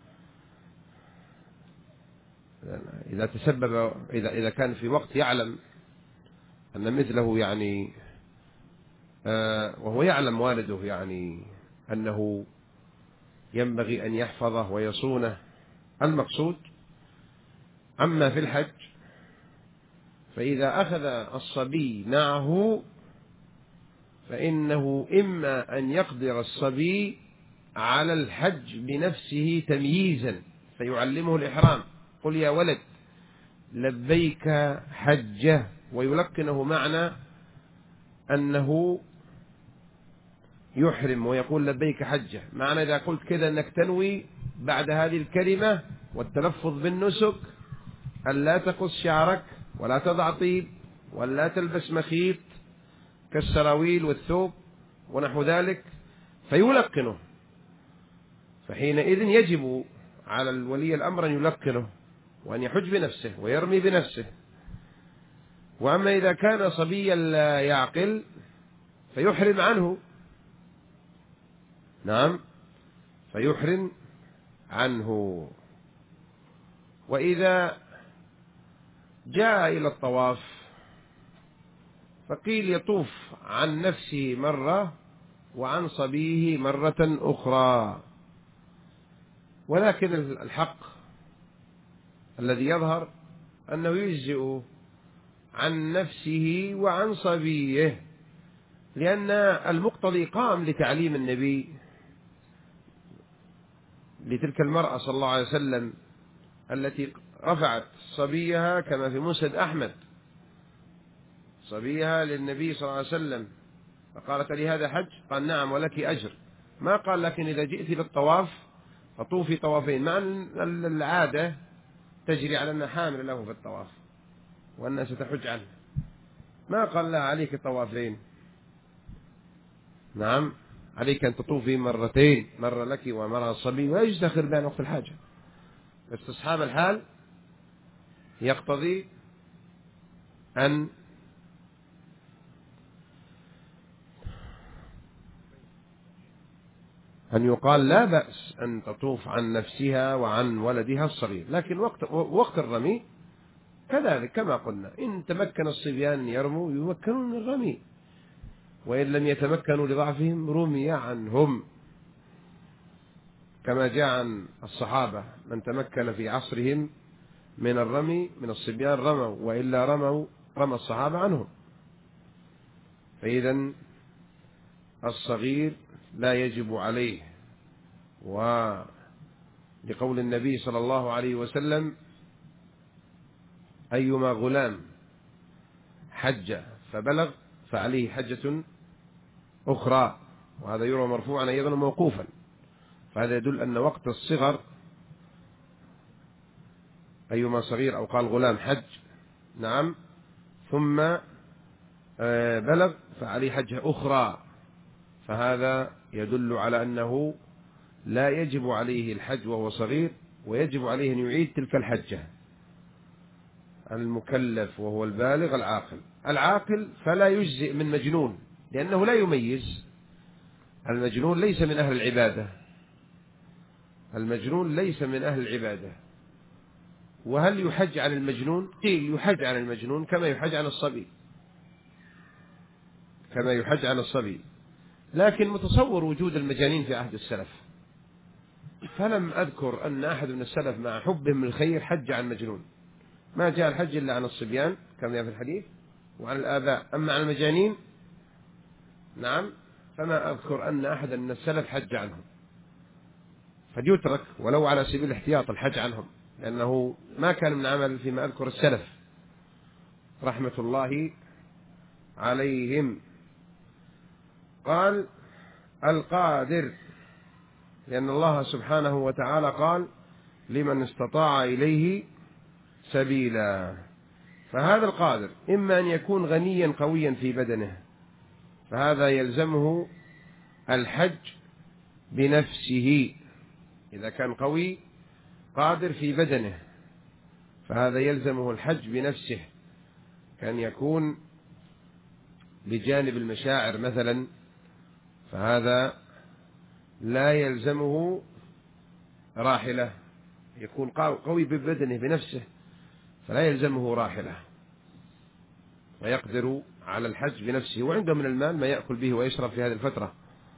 إذا تسبب، إذا إذا كان في وقت يعلم أن مثله يعني آه وهو يعلم والده يعني أنه ينبغي أن يحفظه ويصونه. المقصود أما في الحج فإذا أخذ الصبي معه فإنه إما أن يقدر الصبي على الحج بنفسه تمييزا فيعلمه الإحرام، قل يا ولد لبيك حجة، ويلقنه معنى أنه يحرم ويقول لبيك حجة. معنى إذا قلت كذا أنك تنوي بعد هذه الكلمة والتلفظ بالنسك أن لا تقص شعرك ولا تضع طيب ولا تلبس مخيط كالسراويل والثوب ونحو ذلك، فيلقنه. فحينئذ يجب على الولي الأمر أن يلقنه وأن يحج بنفسه ويرمي بنفسه. وأما إذا كان صبيا لا يعقل فيحرم عنه، نعم فيحرم عنه. وإذا جاء إلى الطواف فقيل يطوف عن نفسه مرة وعن صبيه مرة أخرى، ولكن الحق الذي يظهر أنه يجزئ عن نفسه وعن صبيه، لأن المقتضي قام لتعليم النبي لتلك المرأة صلى الله عليه وسلم التي رفعت صبيها كما في مسند أحمد، صبيها للنبي صلى الله عليه وسلم، فقالت لي هذا حج؟ قال نعم ولك أجر. ما قال لكن إذا جئت للطواف فطوفي طوافين، مع العادة تجري على أنها حامل له في الطواف وأنها ستحج عنه، ما قال لها عليك طوافين، نعم عليك أن تطوفي مرتين، مرة لك ومرة الصبي، ولا يجوز تأخير بين وقت الحاجة. استصحاب الحال يقتضي أن أن يقال لا بأس أن تطوف عن نفسها وعن ولدها الصغير، لكن وقت وقت الرمي كذلك كما قلنا، إن تمكن الصبيان يرموا يمكنون من الرمي، وإن لم يتمكنوا لضعفهم رمي عنهم، كما جاء عن الصحابة من تمكن في عصرهم من الرمي من الصبيان رموا، وإلا رموا رمى الصحابة عنهم. فإذا الصغير لا يجب عليه، ولقول النبي صلى الله عليه وسلم أيما غلام حج فبلغ فعليه حجة أخرى، وهذا يروى مرفوعا أيضا موقوفا، فهذا يدل أن وقت الصغر أيما صغير أو قال غلام حج نعم ثم بلغ فعليه حجة أخرى، فهذا يدل على أنه لا يجب عليه الحج وهو صغير، ويجب عليه أن يعيد تلك الحجة. المكلف وهو البالغ العاقل، العاقل فلا يجزئ من مجنون لأنه لا يميز، المجنون ليس من أهل العبادة، المجنون ليس من أهل العبادة. وهل يحج عن المجنون؟ قيل يحج عن المجنون كما يحج عن الصبي، كما يحج عن الصبي، لكن متصور وجود المجانين في عهد السلف، فلم أذكر أن أحد من السلف مع حبهم الخير حج عن مجنون، ما جاء الحج إلا عن الصبيان كما جاء في الحديث وعن الآباء، أما عن المجانين نعم فما أذكر أن أحد من السلف حج عنهم، فليترك ولو على سبيل الاحتياط الحج عنهم، لأنه ما كان من عمل فيما أذكر السلف رحمة الله عليهم. قال القادر، لأن الله سبحانه وتعالى قال لمن استطاع إليه سبيلا، فهذا القادر إما أن يكون غنيا قويا في بدنه فهذا يلزمه الحج بنفسه، إذا كان قوي قادر في بدنه فهذا يلزمه الحج بنفسه، كان يكون بجانب المشاعر مثلا فهذا لا يلزمه راحلة يكون قوي ببدنه بنفسه فلا يلزمه راحلة ويقدر على الحج بنفسه، وعنده من المال ما يأكل به ويشرب في هذه الفترة.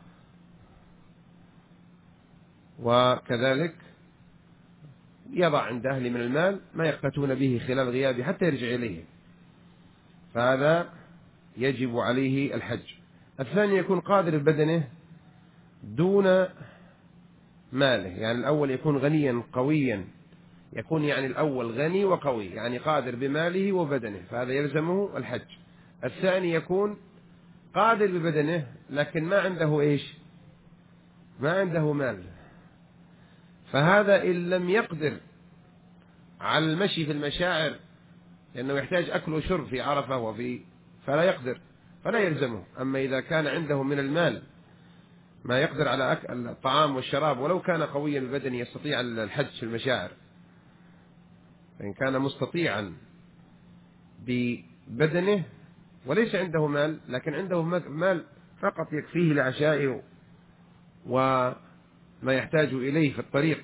وكذلك يضع عند أهل من المال ما يقتاتون به خلال غيابه حتى يرجع إليه، فهذا يجب عليه الحج. الثاني يكون قادر ببدنه دون ماله، يعني الأول يكون غنيا قويا، يكون يعني الأول غني وقوي يعني قادر بماله وبدنه فهذا يلزمه الحج. الثاني يكون قادر ببدنه لكن ما عنده إيش؟ ما عنده مال، فهذا إن لم يقدر على المشي في المشاعر لأنه يحتاج أكل وشرب في عرفة وفي فلا يقدر فلا يلزمه. أما إذا كان عنده من المال ما يقدر على أكل الطعام والشراب ولو كان قويا ببدنه يستطيع الحج في المشاعر، فإن كان مستطيعا ببدنه وليس عنده مال لكن عنده مال فقط يكفيه لعشائه وما يحتاج إليه في الطريق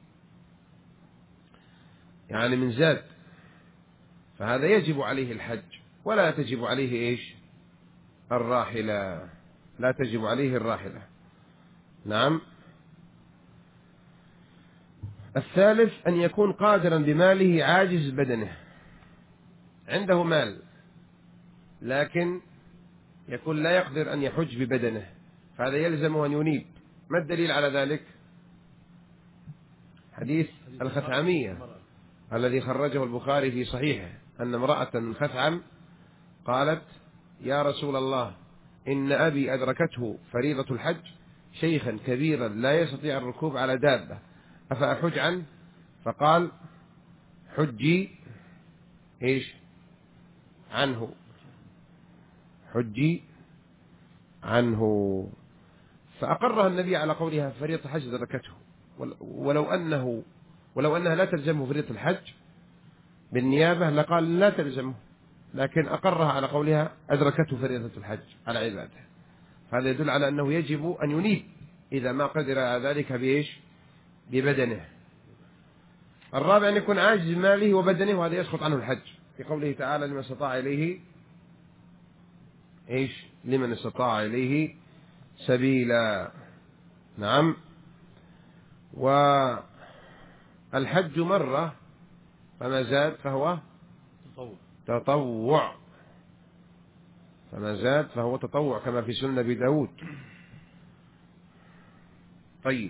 يعني من زاد، فهذا يجب عليه الحج ولا تجب عليه إيش؟ الراحلة، لا تجب عليه الراحلة. نعم. الثالث أن يكون قادرا بماله عاجز بدنه، عنده مال لكن يكون لا يقدر أن يحج ببدنه فهذا يلزمه أن ينيب. ما الدليل على ذلك؟ حديث الخثعمية الذي خرجه البخاري في صحيحه أن امرأة من خثعم قالت يا رسول الله إن أبي أدركته فريضة الحج شيخا كبيرا لا يستطيع الركوب على دابة أفأحج عنه؟ فقال حجي إيش عنه، حجي عنه. فأقرها النبي على قولها فريضة الحج أدركته، ولو أنه ولو أنها لا تلزمه فريضة الحج بالنيابة لقال لا تلزمه، لكن أقرها على قولها أدركته فريضة الحج على عباده. هذا يدل على أنه يجب أن ينيب إذا ما قدر على ذلك بإيش؟ ببدنه. الرابع أن يكون عاجز ماله وبدنه وهذا يسقط عنه الحج في قوله تعالى لمن استطاع إليه إيش؟ لمن استطاع إليه سبيلا. نعم. والحج مرة فما زاد فهو تطوع، فما زاد فهو تطوع كما في سنة أبي داود. طيب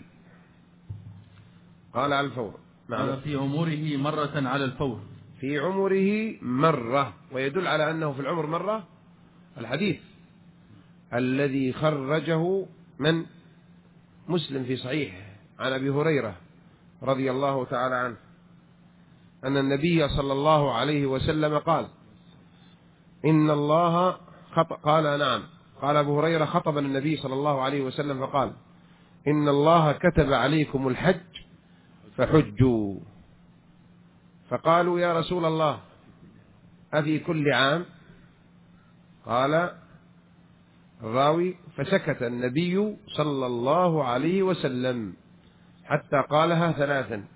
قال على الفور. قال في عمره مرة على الفور، في عمره مرة، ويدل على أنه في العمر مرة الحديث الذي خرجه من مسلم في صحيح عن أبي هريرة رضي الله تعالى عنه أن النبي صلى الله عليه وسلم قال إن الله خطأ قال نعم قال أبو هريرة خطبنا النبي صلى الله عليه وسلم فقال إن الله كتب عليكم الحج فحجوا. فقالوا يا رسول الله أفي كل عام؟ قال الراوي فسكت النبي صلى الله عليه وسلم حتى قالها ثلاثا،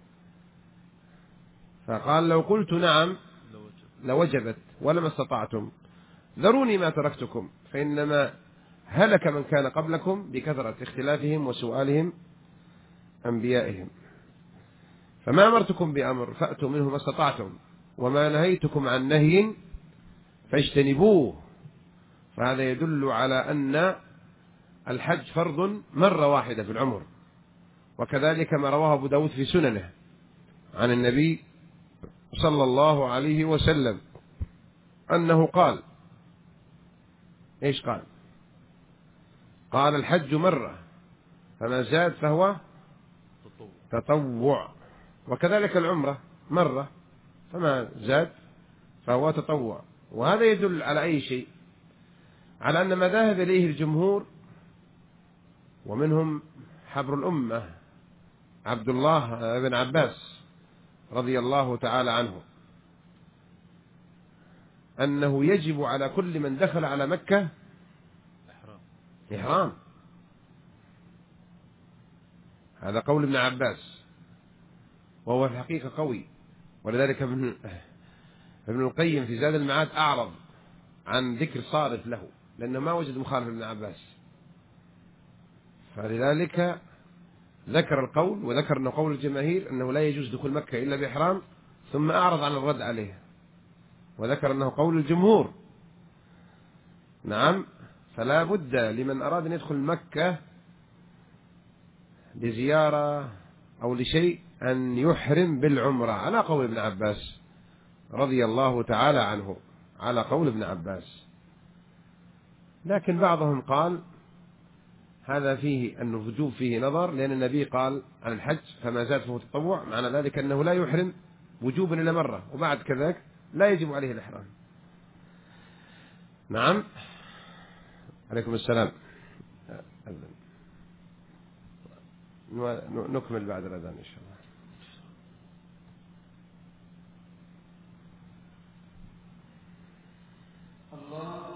فقال لو قلت نعم لوجبت ولما استطعتم، ذروني ما تركتكم فإنما هلك من كان قبلكم بكثرة اختلافهم وسؤالهم أنبيائهم، فما أمرتكم بأمر فأتوا منه ما استطعتم وما نهيتكم عن نهي فاجتنبوه. فهذا يدل على أن الحج فرض مرة واحدة في العمر، وكذلك ما رواه أبو داود في سننه عن النبي صلى الله عليه وسلم أنه قال إيش قال؟ قال الحج مرة فما زاد فهو تطوع، وكذلك العمرة مرة فما زاد فهو تطوع. وهذا يدل على أي شيء؟ على أن ما ذهب إليه الجمهور ومنهم حبر الأمة عبد الله بن عباس رضي الله تعالى عنه أنه يجب على كل من دخل على مكة إحرام. هذا قول ابن عباس وهو في الحقيقة قوي. ولذلك ابن ابن القيم في زاد المعاد أعرض عن ذكر صارف له، لأنه ما وجد مخالف ابن عباس، فلذلك ذكر القول، وذكر أنه قول الجماهير أنه لا يجوز دخول مكة إلا بإحرام، ثم أعرض عن الرد عليه وذكر أنه قول الجمهور. نعم، فلا بد لمن أراد أن يدخل مكة لزيارة أو لشيء أن يحرم بالعمرة على قول ابن عباس رضي الله تعالى عنه، على قول ابن عباس. لكن بعضهم قال هذا فيه أن الوجوب فيه نظر، لأن النبي قال عن الحج فما زاد فهو تطوع، معنى ذلك أنه لا يحرم وجوبا إلا مرة، وبعد كذلك لا يجب عليه الإحرام. نعم، عليكم السلام. نكمل بعد الأذان إن شاء الله. الله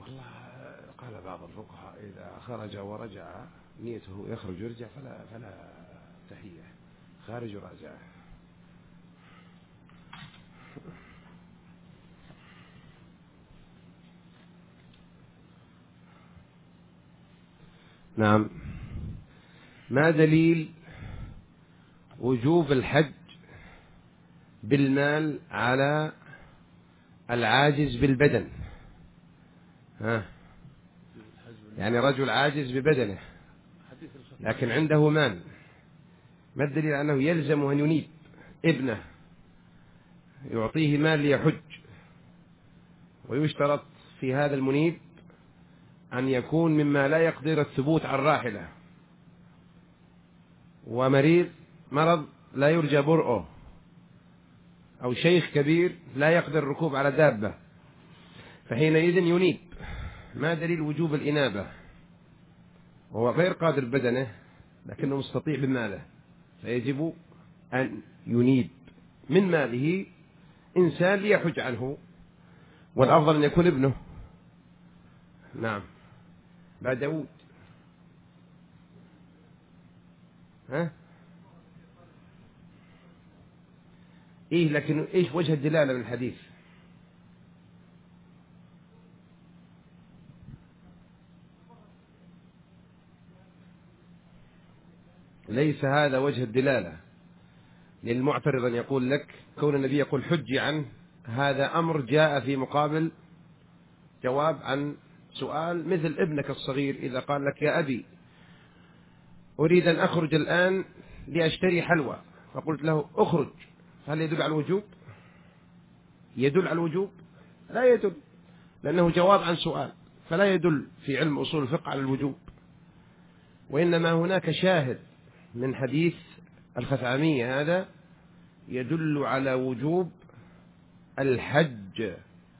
والله قال بعض الفقهاء إذا خرج ورجع نيته يخرج ويرجع فلا فلا تحية، خارج وراجع. نعم. ما دليل وجوب الحج بالمال على العاجز بالبدن؟ ها، يعني رجل عاجز ببدنه لكن عنده مال، ما الدليل أنه يلزم أن ينيب ابنه يعطيه مال ليحج؟ ويشترط في هذا المنيب أن يكون مما لا يقدر الثبوت على الراحلة، ومريض مرض لا يرجى برؤه، أو شيخ كبير لا يقدر الركوب على دابة، فحينئذ ينيب. ما دليل وجوب الإنابة وهو غير قادر بدنه لكنه مستطيع بماله؟ فيجب أن ينيب من ماله إنسان ليحج عنه، والأفضل أن يكون ابنه. نعم. بعد داود. ها؟ إيه، لكن إيش وجه الدلالة من الحديث؟ ليس هذا وجه الدلالة. للمعترض أن يقول لك كون النبي يقول حجي عنه، هذا أمر جاء في مقابل جواب عن سؤال، مثل ابنك الصغير إذا قال لك يا أبي أريد أن أخرج الآن لأشتري حلوى، فقلت له أخرج، هل يدل على الوجوب؟ يدل على الوجوب؟ لا يدل، لأنه جواب عن سؤال، فلا يدل في علم أصول الفقه على الوجوب. وإنما هناك شاهد من حديث الخثعمية هذا يدل على وجوب الحج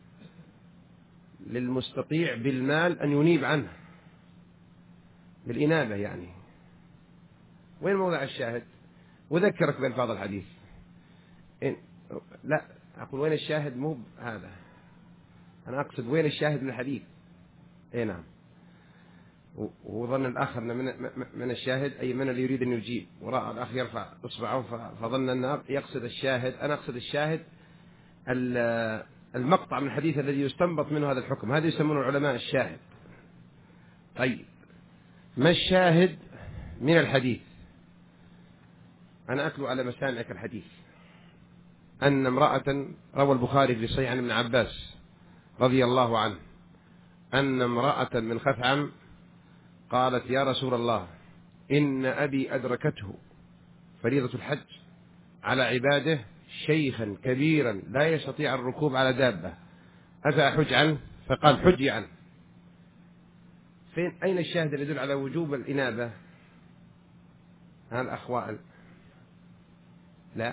للمستطيع بالمال أن ينيب عنه بالإنابة يعني. وين موضع الشاهد؟ وذكرك بألفاظ الحديث. إن لا أقول وين الشاهد، مو هذا، أنا أقصد وين الشاهد من الحديث. إيه نعم. وظن الآخر أن من, من الشاهد أي من اللي يريد أن يجيب، وراء الأخ يرفع إصبعه فظن أنه يقصد الشاهد. أنا أقصد الشاهد المقطع من الحديث الذي يستنبط منه هذا الحكم، هذا يسمونه العلماء الشاهد. طيب، ما الشاهد من الحديث؟ أنا أتلو على مسامعك الحديث. أن امرأة، روى البخاري في صحيح عن ابن عباس رضي الله عنه، أن امرأة من خثعم قالت يا رسول الله إن أبي أدركته فريضة الحج على عباده شيخا كبيرا لا يستطيع الركوب على دابة، أفأحج عنه؟ فقال حجي عنه. فين أين الشاهد الذي يدل على وجوب الإنابة؟ هذا الأخ وائل. لا،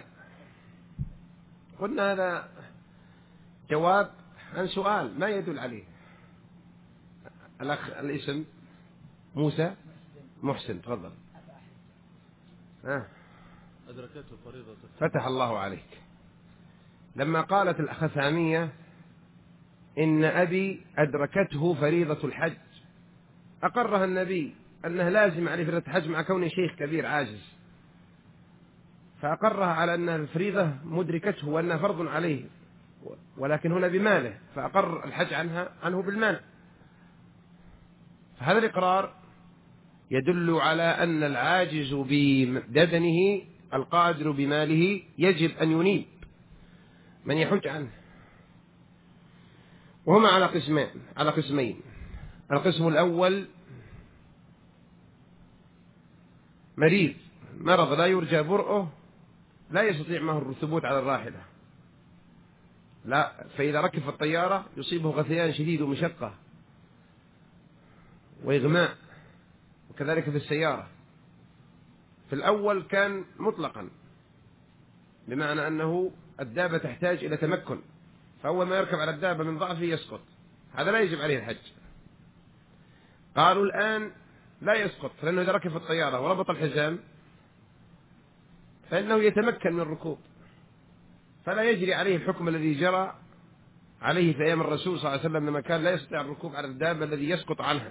قلنا هذا جواب عن سؤال ما يدل عليه. الأخ الاسم موسى محسن، تفضل. آه. أدركته فريضة. فتح الله عليك. لما قالت الخثعمية إن أبي أدركته فريضة الحج، أقرها النبي أنه لازم عليه فريضة الحج مع كونه شيخ كبير عاجز، فأقرها على أن الفريضة مدركته وأنها فرض عليه، ولكن هنا بماله، فأقر الحج عنها عنه بالمال. فهذا الإقرار يدل على أن العاجز ببدنه القادر بماله يجب أن ينيب من يحج عنه. وهما على قسمين على قسمين القسم الأول مريض مرض لا يرجى برؤه، لا يستطيع معه الثبوت على الراحلة، لا، فإذا ركب في الطيارة يصيبه غثيان شديد ومشقة وإغماء، وكذلك في السيارة. في الأول كان مطلقا، بمعنى أنه الدابة تحتاج إلى تمكن، فأول ما يركب على الدابة من ضعفه يسقط، هذا لا يجب عليه الحج. قالوا الآن لا يسقط، لأنه إذا ركب في الطيارة وربط الحزام فإنه يتمكن من الركوب، فلا يجري عليه الحكم الذي جرى عليه في أيام الرسول صلى الله عليه وسلم لما كان لا يستطيع الركوب على الدابة الذي يسقط عنها.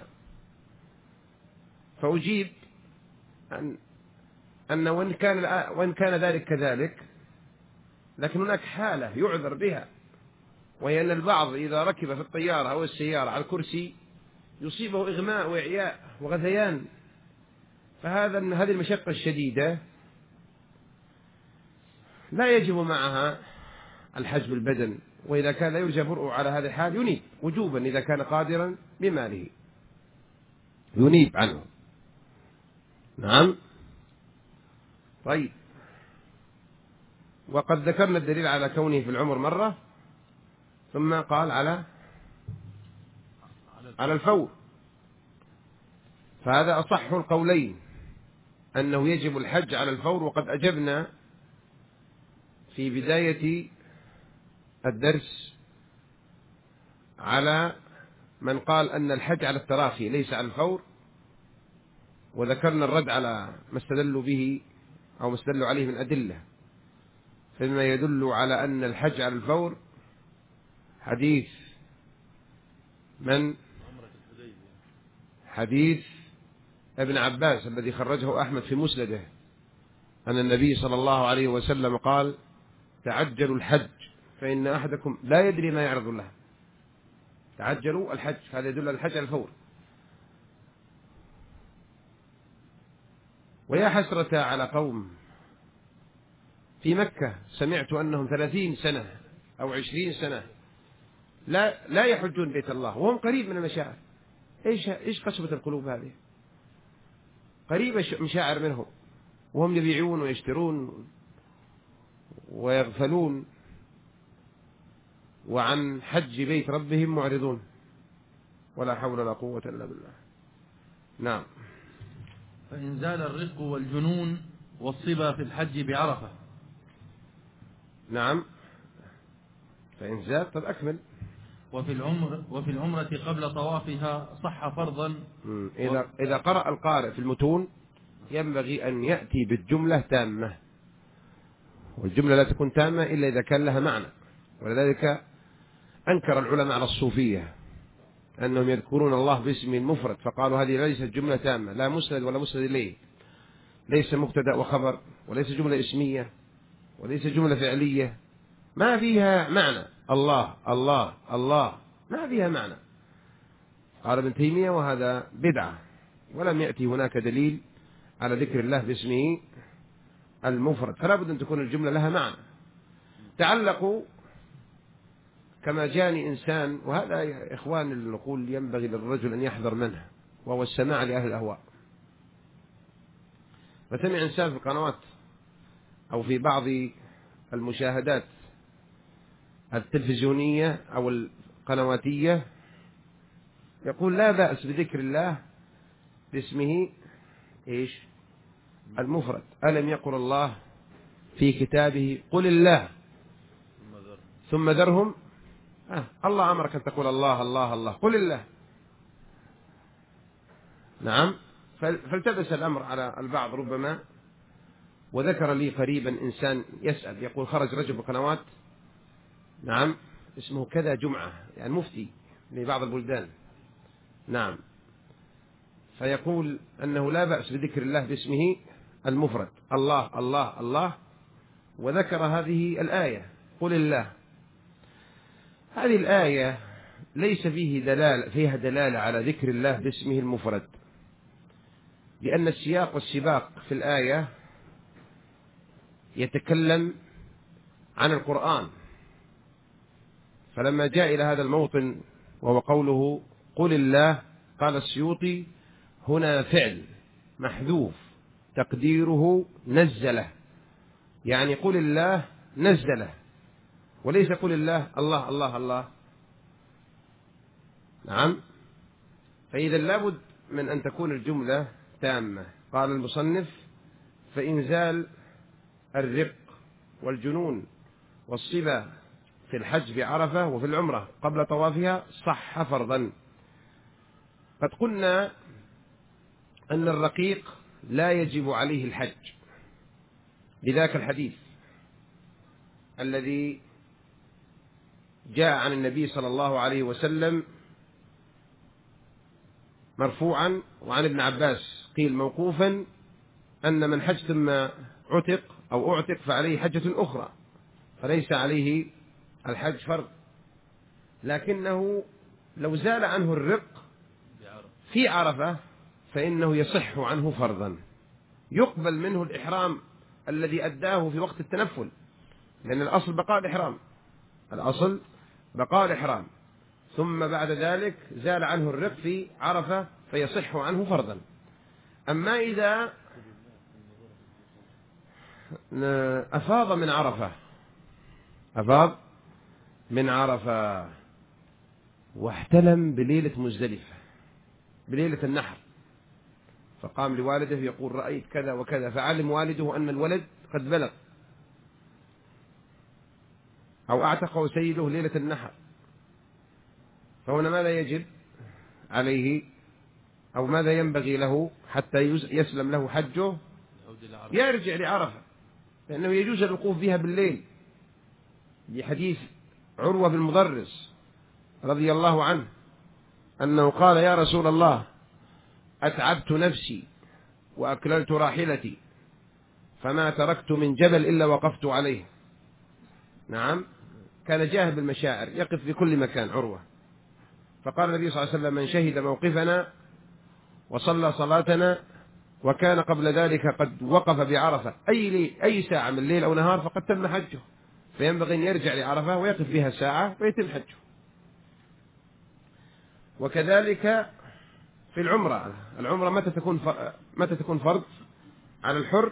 فأجيب أن أن وإن كان وإن كان ذلك كذلك، لكن هناك حالة يعذر بها، وهي أن البعض إذا ركب في الطيارة أو السيارة على الكرسي يصيبه إغماء وإعياء وغثيان، فهذا هذه المشقة الشديدة لا يجب معها الحج بالبدن، وإذا كان لا يرجى برؤه على هذا الحال ينيب وجوبا إذا كان قادرا بماله ينيب عنه. نعم. طيب، وقد ذكرنا الدليل على كونه في العمر مرة، ثم قال على على الفور، فهذا أصح القولين أنه يجب الحج على الفور. وقد أجبنا في بداية الدرس على من قال أن الحج على التراخي ليس على الفور، وذكرنا الرد على ما استدلوا به أو ما استدلوا عليه من أدلة، فيما يدل على أن الحج على الفور حديث من؟ حديث ابن عباس الذي خرجه أحمد في مسنده أن النبي صلى الله عليه وسلم قال: تعجلوا الحج فإن أحدكم لا يدري ما يعرض له. تعجلوا الحج، هذا يدل على الحج على الفور. ويا حسرة على قوم في مكة سمعت أنهم ثلاثين سنة أو عشرين سنة لا لا يحجون بيت الله وهم قريب من المشاعر. إيش إيش قسوة القلوب هذه؟ قريبة مشاعر منهم وهم يبيعون ويشترون ويغفلون وعن حج بيت ربهم معرضون، ولا حول ولا قوة إلا بالله. نعم. فإن زال الرق والجنون والصبا في الحج بعرفة. نعم. فإن زال، طب أكمل. وفي العمر وفي العمرة قبل طوافها صح فرضا. إذا و... إذا قرأ القارئ في المتون ينبغي أن يأتي بالجملة تامة، والجملة لا تكون تامة إلا إذا كان لها معنى. ولذلك أنكر العلماء على الصوفية أنهم يذكرون الله باسم المفرد، فقالوا هذه ليست جملة تامة، لا مسند ولا مسند إليه، ليس مبتدأ وخبر، وليس جملة اسمية، وليس جملة فعلية، ما فيها معنى. الله الله الله ما فيها معنى. قال ابن تيمية وهذا بدعة، ولم يأتي هناك دليل على ذكر الله باسمه المفرد، فلا بد أن تكون الجملة لها معنى. تعلقوا كما جاني إنسان، وهذا يا إخوان نقول ينبغي للرجل أن يحذر منه، وهو السماع لأهل الأهواء. فسمع إنسان في القنوات أو في بعض المشاهدات التلفزيونية أو القنواتية يقول لا بأس بذكر الله باسمه إيش المفرد. ألم يقل الله في كتابه قل الله ثم ذرهم؟ آه الله أمرك أن تقول الله الله الله، قل الله. نعم. فالتبس الأمر على البعض ربما. وذكر لي قريبا إنسان يسأل يقول خرج رجل بقنوات، نعم، اسمه كذا جمعة، يعني مفتي لبعض البلدان، نعم، فيقول أنه لا بأس بذكر الله باسمه المفرد الله الله الله، وذكر هذه الآية قل الله. هذه الآية ليس فيه دلالة فيها دلالة على ذكر الله باسمه المفرد، لأن السياق والسباق في الآية يتكلم عن القرآن. فلما جاء إلى هذا الموطن وهو قوله قل الله، قال السيوطي هنا فعل محذوف تقديره نزله، يعني قل الله نزله، وليس قل الله الله الله الله. نعم. فإذا لابد من أن تكون الجملة تامة. قال المصنف فإن زال الرق والجنون والصبا في الحج بعرفة وفي العمرة قبل طوافها صح فرضا. قد قلنا أن الرقيق لا يجب عليه الحج بذاك الحديث الذي جاء عن النبي صلى الله عليه وسلم مرفوعا، وعن ابن عباس قيل موقوفا، أن من حج ثم عتق أو أعتق فعليه حجة أخرى، فليس عليه الحج فرض، لكنه لو زال عنه الرق في عرفة فإنه يصح عنه فرضا، يقبل منه الإحرام الذي أداه في وقت التنفل، لأن الأصل بقاء الإحرام، الأصل بقاء الإحرام، ثم بعد ذلك زال عنه الرق في عرفة فيصح عنه فرضا. أما إذا أفاض من عرفة أفاض من عرفة واحتلم بليلة مزدلفة، بليلة النحر، فقام لوالده يقول رأيت كذا وكذا، فعلم والده أن الولد قد بلغ أو أعتقه سيده ليلة النحر، فهنا ماذا يجب عليه أو ماذا ينبغي له حتى يسلم له حجه؟ يرجع لعرفة، لأنه يجوز الوقوف بها بالليل، بحديث عروة بن مضرس رضي الله عنه أنه قال يا رسول الله أتعبت نفسي وأكللت راحلتي فما تركت من جبل إلا وقفت عليه. نعم، كان جاهل بالمشاعر، يقف في كل مكان عروة، فقال النبي صلى الله عليه وسلم من شهد موقفنا وصلى صلاتنا وكان قبل ذلك قد وقف بعرفة أي, أي ساعة من الليل أو نهار فقد تم حجه، فينبغي أن يرجع لعرفة ويقف بها ساعة ويتم حجه. وكذلك في العمرة، العمرة متى تكون متى تكون فرض على الحر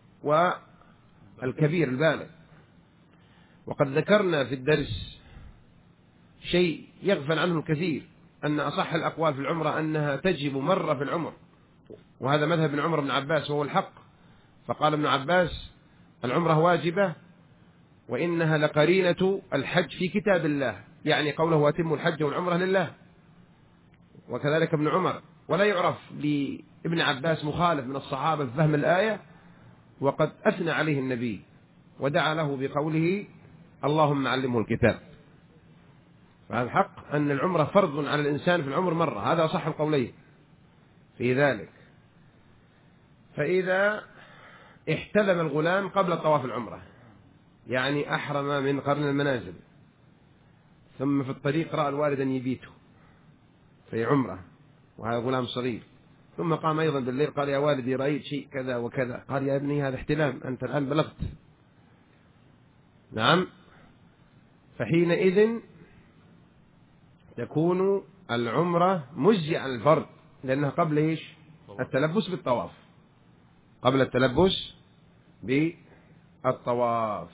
والكبير البالغ؟ وقد ذكرنا في الدرس شيء يغفل عنه الكثير، أن أصح الأقوال في العمرة أنها تجب مرة في العمر، وهذا مذهب ابن عمر بن عباس وهو الحق، فقال ابن عباس العمرة واجبة وإنها لقرينة الحج في كتاب الله، يعني قوله وأتموا الحج والعمرة لله. وكذلك ابن عمر، ولا يعرف لابن عباس مخالف من الصحابة في فهم الآية، وقد أثنى عليه النبي ودعا له بقوله اللهم علمه الكتاب. فهذا الحق أن العمرة فرض على الإنسان في العمر مرة، هذا صح القولين في ذلك. فإذا احتلم الغلام قبل طواف العمرة، يعني أحرم من قرن المنازل، ثم في الطريق رأى الوالد أن يبيته في عمرة وهذا غلام صغير، ثم قام أيضا بالليل قال يا والدي رأيت شيء كذا وكذا، قال يا ابني هذا احتلام، أنت الآن بلغت. نعم، فحينئذ تكون العمرة مجزئة عن الفرض، لأنها قبل إيش؟ التلبس بالطواف، قبل التلبس بالطواف.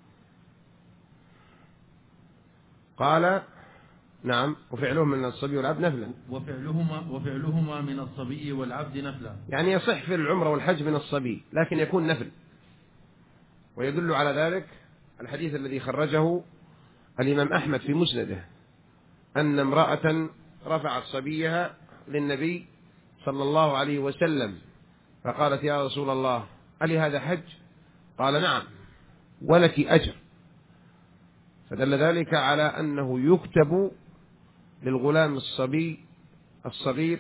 قال نعم وفعلهما من الصبي والعبد نفلا، وفعلهما وفعلهما من الصبي والعبد نفلا، يعني يصح في العمرة والحج من الصبي لكن يكون نفل. ويدل على ذلك الحديث الذي خرجه الإمام أحمد في مسنده أن امرأة رفعت صبيها للنبي صلى الله عليه وسلم فقالت يا رسول الله ألي هذا حج؟ قال نعم ولك أجر، فدل ذلك على أنه يكتب للغلام الصبي الصغير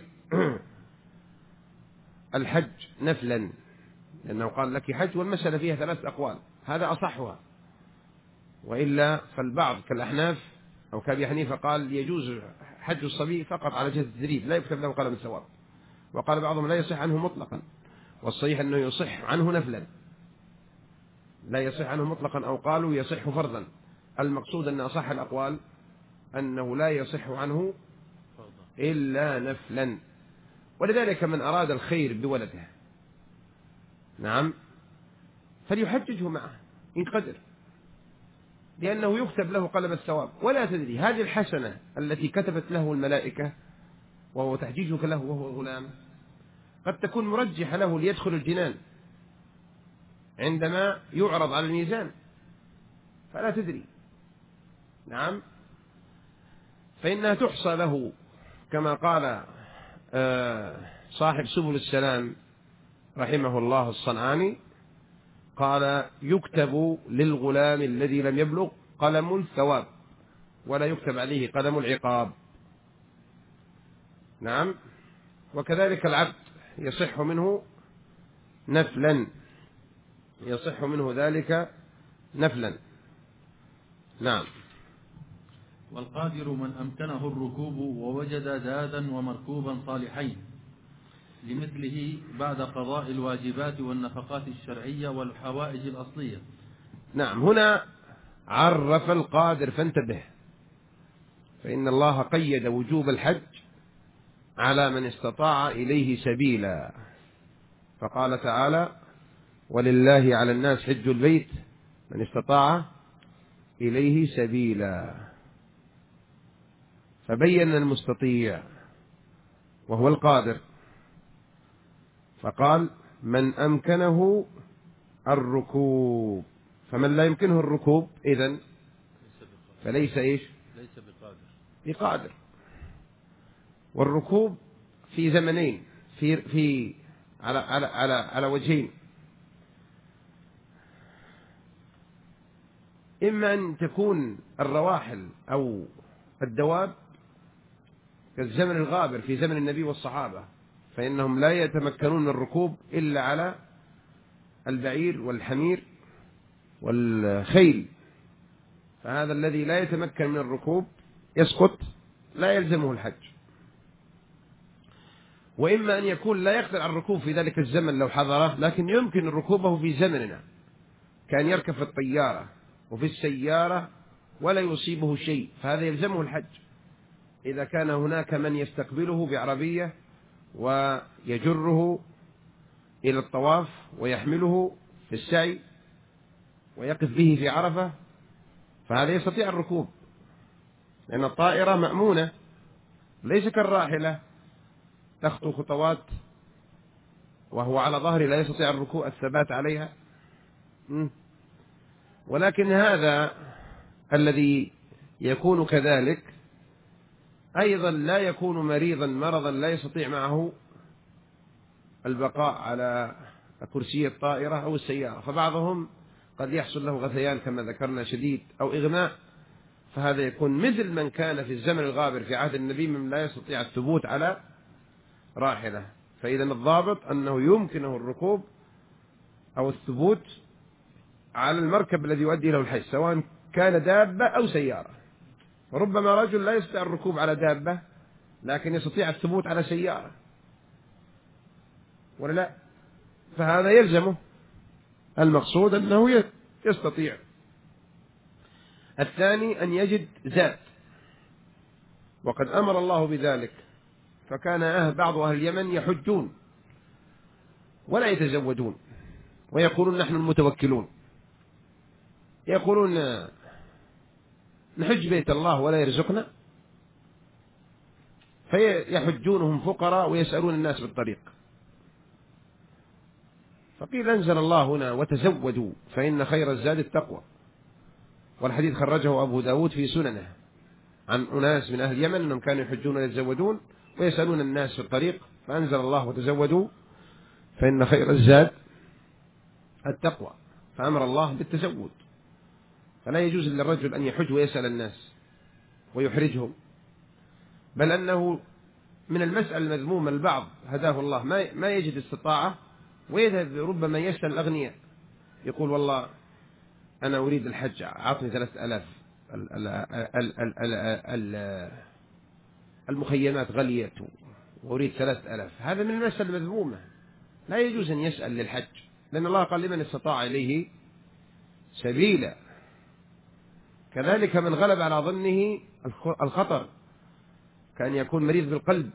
الحج نفلا، لأنه قال لك حج، والمسألة فيها ثلاث أقوال، هذا أصحها، وإلا فالبعض كالأحناف أو كأبي حنيفة قال يجوز حج الصبي فقط على جهة التدريب لا يكتب له قلم الثواب، وقال بعضهم لا يصح عنه مطلقا، والصحيح أنه يصح عنه نفلا، لا يصح عنه مطلقا، أو قالوا يصح فرضا. المقصود أن أصح الأقوال أنه لا يصح عنه إلا نفلا. ولذلك من أراد الخير بولده نعم فليحججه معه إن قدر، لأنه يكتب له قلم الثواب، ولا تدري هذه الحسنة التي كتبت له الملائكة وهو تحجيجك له وهو غلام قد تكون مرجحة له ليدخل الجنان عندما يعرض على الميزان، فلا تدري. نعم، فإنها تحصى له كما قال صاحب سبل السلام رحمه الله الصنعاني، قال يكتب للغلام الذي لم يبلغ قلم الثواب ولا يكتب عليه قدم العقاب. نعم. وكذلك العبد يصح منه نفلا، يصح منه ذلك نفلا. نعم. والقادر من أمكنه الركوب ووجد دادا ومركوبا صالحين لمثله بعد قضاء الواجبات والنفقات الشرعية والحوائج الأصلية. نعم. هنا عرف القادر، فانتبه، فإن الله قيد وجوب الحج على من استطاع إليه سبيلا، فقال تعالى: ولله على الناس حج البيت من استطاع إليه سبيلا، فبين المستطيع وهو القادر، فقال: من أمكنه الركوب. فمن لا يمكنه الركوب إذن فليس إيش؟ ليس بقادر. بقادر. والركوب في زمنين، في في على على على على وجهين: إما أن تكون الرواحل أو الدواب كالزمن الغابر في زمن النبي والصحابة، فإنهم لا يتمكنون من الركوب إلا على البعير والحمير والخيل، فهذا الذي لا يتمكن من الركوب يسقط، لا يلزمه الحج. وإما أن يكون لا يقدر على الركوب في ذلك الزمن لو حضره، لكن يمكن ركوبه في زمننا، كان يركب في الطيارة وفي السيارة ولا يصيبه شيء، فهذا يلزمه الحج إذا كان هناك من يستقبله بعربية ويجره إلى الطواف ويحمله في السعي ويقف به في عرفة، فهذا يستطيع الركوب، لأن الطائرة مأمونة ليس كالراحلة تخطو خطوات وهو على ظهره لا يستطيع الركوب الثبات عليها. ولكن هذا الذي يكون كذلك أيضا لا يكون مريضا مرضا لا يستطيع معه البقاء على كرسي الطائرة أو السيارة، فبعضهم قد يحصل له غثيان كما ذكرنا شديد أو إغماء، فهذا يكون مثل من كان في الزمن الغابر في عهد النبي من لا يستطيع الثبوت على راحلة. فإذا الضابط أنه يمكنه الركوب أو الثبوت على المركب الذي يؤدي له الحج، سواء كان دابة أو سيارة. وربما رجل لا يستطيع الركوب على دابة لكن يستطيع الثبوت على سيارة، ولا لا؟ فهذا يلزمه. المقصود أنه يستطيع. الثاني أن يجد زاد، وقد أمر الله بذلك، فكان أهل بعض أهل اليمن يحجون ولا يتزودون ويقولون نحن المتوكلون، يقولون نحج بيت الله ولا يرزقنا، فيحجونهم فقراء ويسألون الناس بالطريق. فقيل أنزل الله هنا: وتزودوا فإن خير الزاد التقوى. والحديث خرجه أبو داود في سننه عن أناس من أهل اليمن أنهم كانوا يحجون ويتزودون ويسألون الناس في الطريق، فأنزل الله: وتزودوا فإن خير الزاد التقوى، فأمر الله بالتزود. فلا يجوز للرجل أن يحج ويسأل الناس ويحرجهم، بل أنه من المسألة المذمومة البعض هداه الله ما يجد استطاعة ويذهب ربما يسأل الأغنياء، يقول: والله أنا أريد الحج، أعطني ثلاثة ألاف، المخيمات غليت وأريد ثلاثة ألاف. هذا من المسألة المذمومة، لا يجوز أن يسأل للحج، لأن الله قال: لمن استطاع إليه سبيلا. كذلك من غلب على ظنه الخطر، كان يكون مريض بالقلب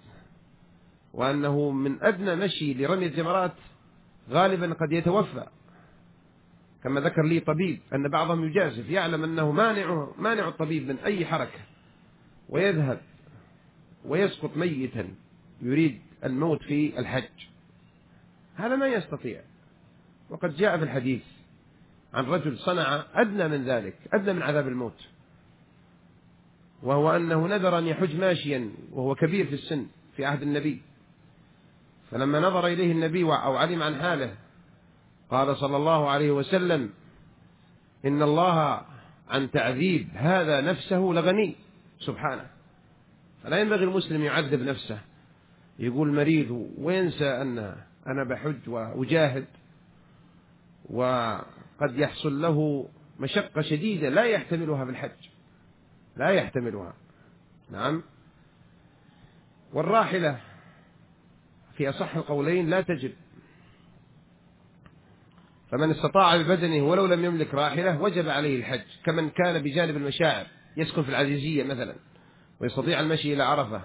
وأنه من أدنى مشي لرمي الجمرات غالبا قد يتوفى، كما ذكر لي طبيب أن بعضهم يجازف، يعلم أنه مانع مانع الطبيب من أي حركة، ويذهب ويسقط ميتا يريد الموت في الحج، هذا ما يستطيع. وقد جاء في الحديث عن رجل صنع أدنى من ذلك، أدنى من عذاب الموت، وهو أنه نذر أن يحج ماشيا وهو كبير في السن في عهد النبي، فلما نظر إليه النبي أو علم عن حاله قال صلى الله عليه وسلم: إن الله عن تعذيب هذا نفسه لغني سبحانه. فلا ينبغي المسلم يعذب نفسه، يقول مريض وينسى أن أنا بحج وأجاهد، وقد يحصل له مشقة شديدة لا يحتملها في الحج، لا يحتملها. نعم. والراحلة في أصح القولين لا تجب، فمن استطاع ببدنه ولو لم يملك راحلة وجب عليه الحج، كمن كان بجانب المشاعر يسكن في العزيزية مثلا ويستطيع المشي إلى عرفة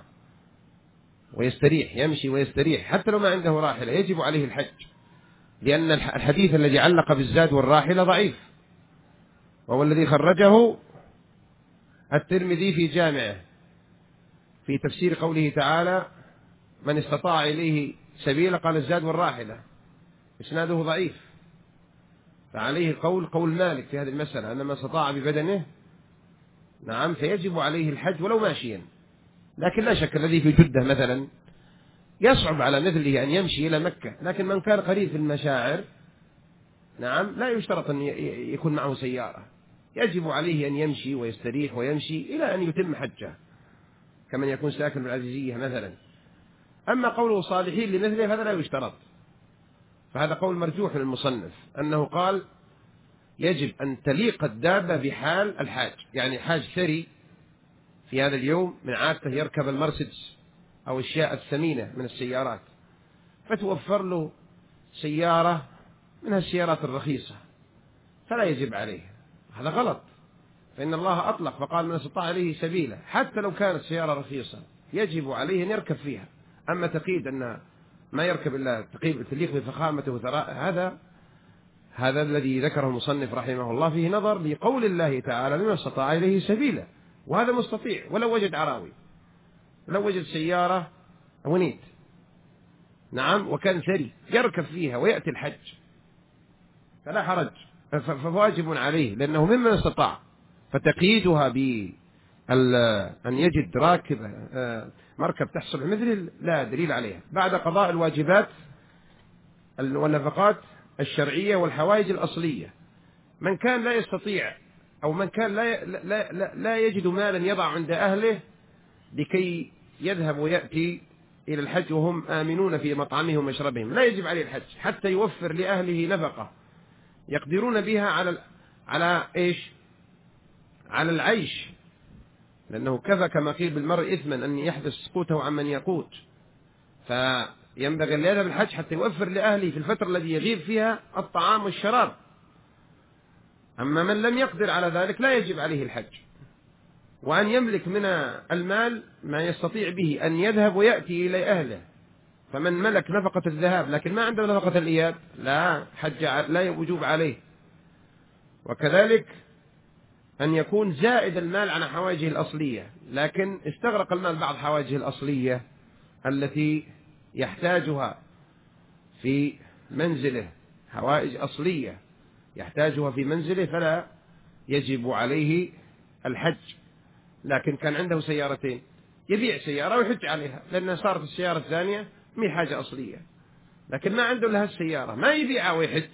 ويستريح، يمشي ويستريح حتى لو ما عنده راحلة، يجب عليه الحج، لأن الحديث الذي علق بالزاد والراحلة ضعيف، وهو الذي خرجه الترمذي في جامعه في تفسير قوله تعالى من استطاع إليه سبيلا، قال الزاد والراحلة، إسناده ضعيف. فعليه قول قول مالك في هذه المسألة أن من استطاع ببدنه نعم فيجب عليه الحج ولو ماشيا. لكن لا شك الذي في جدة مثلا يصعب على مثله أن يمشي إلى مكة، لكن من كان قريب في المشاعر نعم لا يشترط أن يكون معه سيارة، يجب عليه أن يمشي ويستريح ويمشي إلى أن يتم حجه كمن يكون ساكن بالعزيزية مثلا. أما قوله صالحين لمثله فهذا لا يشترط، فهذا قول مرجوح للمصنف أنه قال يجب أن تليق الدابة بحال الحاج، يعني حاج ثري في هذا اليوم من عادته يركب المرسيدس أو الشياء الثمينة من السيارات، فتوفر له سيارة من السيارات الرخيصة فلا يجب عليه، هذا غلط. فإن الله أطلق فقال من استطاع إليه سبيلا، حتى لو كانت سيارة رخيصة يجب عليه أن يركب فيها. أما تقييد أن ما يركب إلا تليق بفخامته وثراء، هذا هذا الذي ذكره المصنف رحمه الله فيه نظر لقول الله تعالى لمن استطاع إليه سبيلا، وهذا مستطيع ولو وجد عراوي، لو وجد سيارة ونيت نعم وكان ثري يركب فيها ويأتي الحج فلا حرج، فواجب عليه لأنه ممن استطاع. فتقييدها بأن يجد راكب مركب تحصل مثل لا دليل عليها بعد قضاء الواجبات والنفقات الشرعية والحوائج الأصلية. من كان لا يستطيع أو من كان لا لا لا, لا يجد مالا يضع عند أهله لكي يذهب ويأتي إلى الحج وهم آمنون في مطعمهم ومشربهم، لا يجب عليه الحج حتى يوفر لأهله نفقة يقدرون بها على على إيش؟ على العيش، لأنه كفى كما قيل بالمرء إثما أن يحبس قوته عمن يقوت، فينبغي أن يذهب الحج حتى يوفر لأهله في الفترة التي يغيب فيها الطعام والشراب. أما من لم يقدر على ذلك لا يجب عليه الحج، وأن يملك من المال ما يستطيع به أن يذهب ويأتي إلى أهله. فمن ملك نفقة الذهاب لكن ما عنده نفقة الإياب لا حج لا وجوب عليه. وكذلك أن يكون زائد المال عن حوائجه الأصلية، لكن استغرق المال بعض حوائجه الأصلية التي يحتاجها في منزله، حوائج أصلية يحتاجها في منزله فلا يجب عليه الحج. لكن كان عنده سيارتين يبيع سيارة ويحج عليها لأنها صارت السيارة الثانية مي حاجة أصلية، لكن ما عنده لها السيارة ما يبيعها ويحج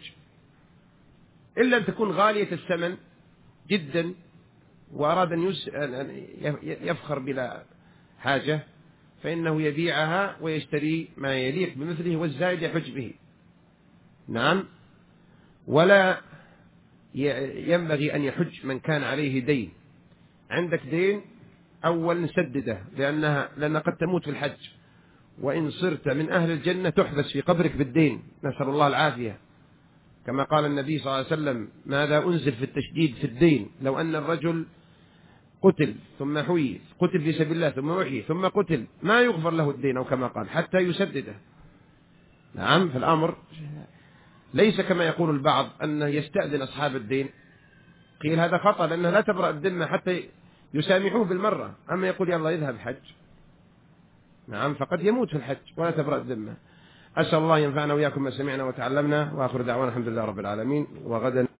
إلا أن تكون غالية الثمن جدا وأراد أن يفخر بلا حاجة فإنه يبيعها ويشتري ما يليق بمثله والزائد يحج به. نعم. ولا ينبغي أن يحج من كان عليه دين. عندك دين أول نسدده لأنها لأنها قد تموت في الحج، وإن صرت من أهل الجنة تحبس في قبرك بالدين، نسأل الله العافية، كما قال النبي صلى الله عليه وسلم ماذا أنزل في التشديد في الدين؟ لو أن الرجل قتل ثم حيي، قتل في سبيل الله ثم وحي ثم قتل ما يغفر له الدين أو كما قال حتى يسدده. نعم. في الأمر ليس كما يقول البعض أنه يستأذن أصحاب الدين، قيل هذا خطأ لأنه لا تبرأ الذمة حتى يسامحوه بالمرة، أما يقول يلا يذهب حج نعم فقد يموت في الحج ولا تبرأ الذمة. أسأل الله ينفعنا وإياكم ما سمعنا وتعلمنا، وآخر دعوانا الحمد لله رب العالمين. وغدا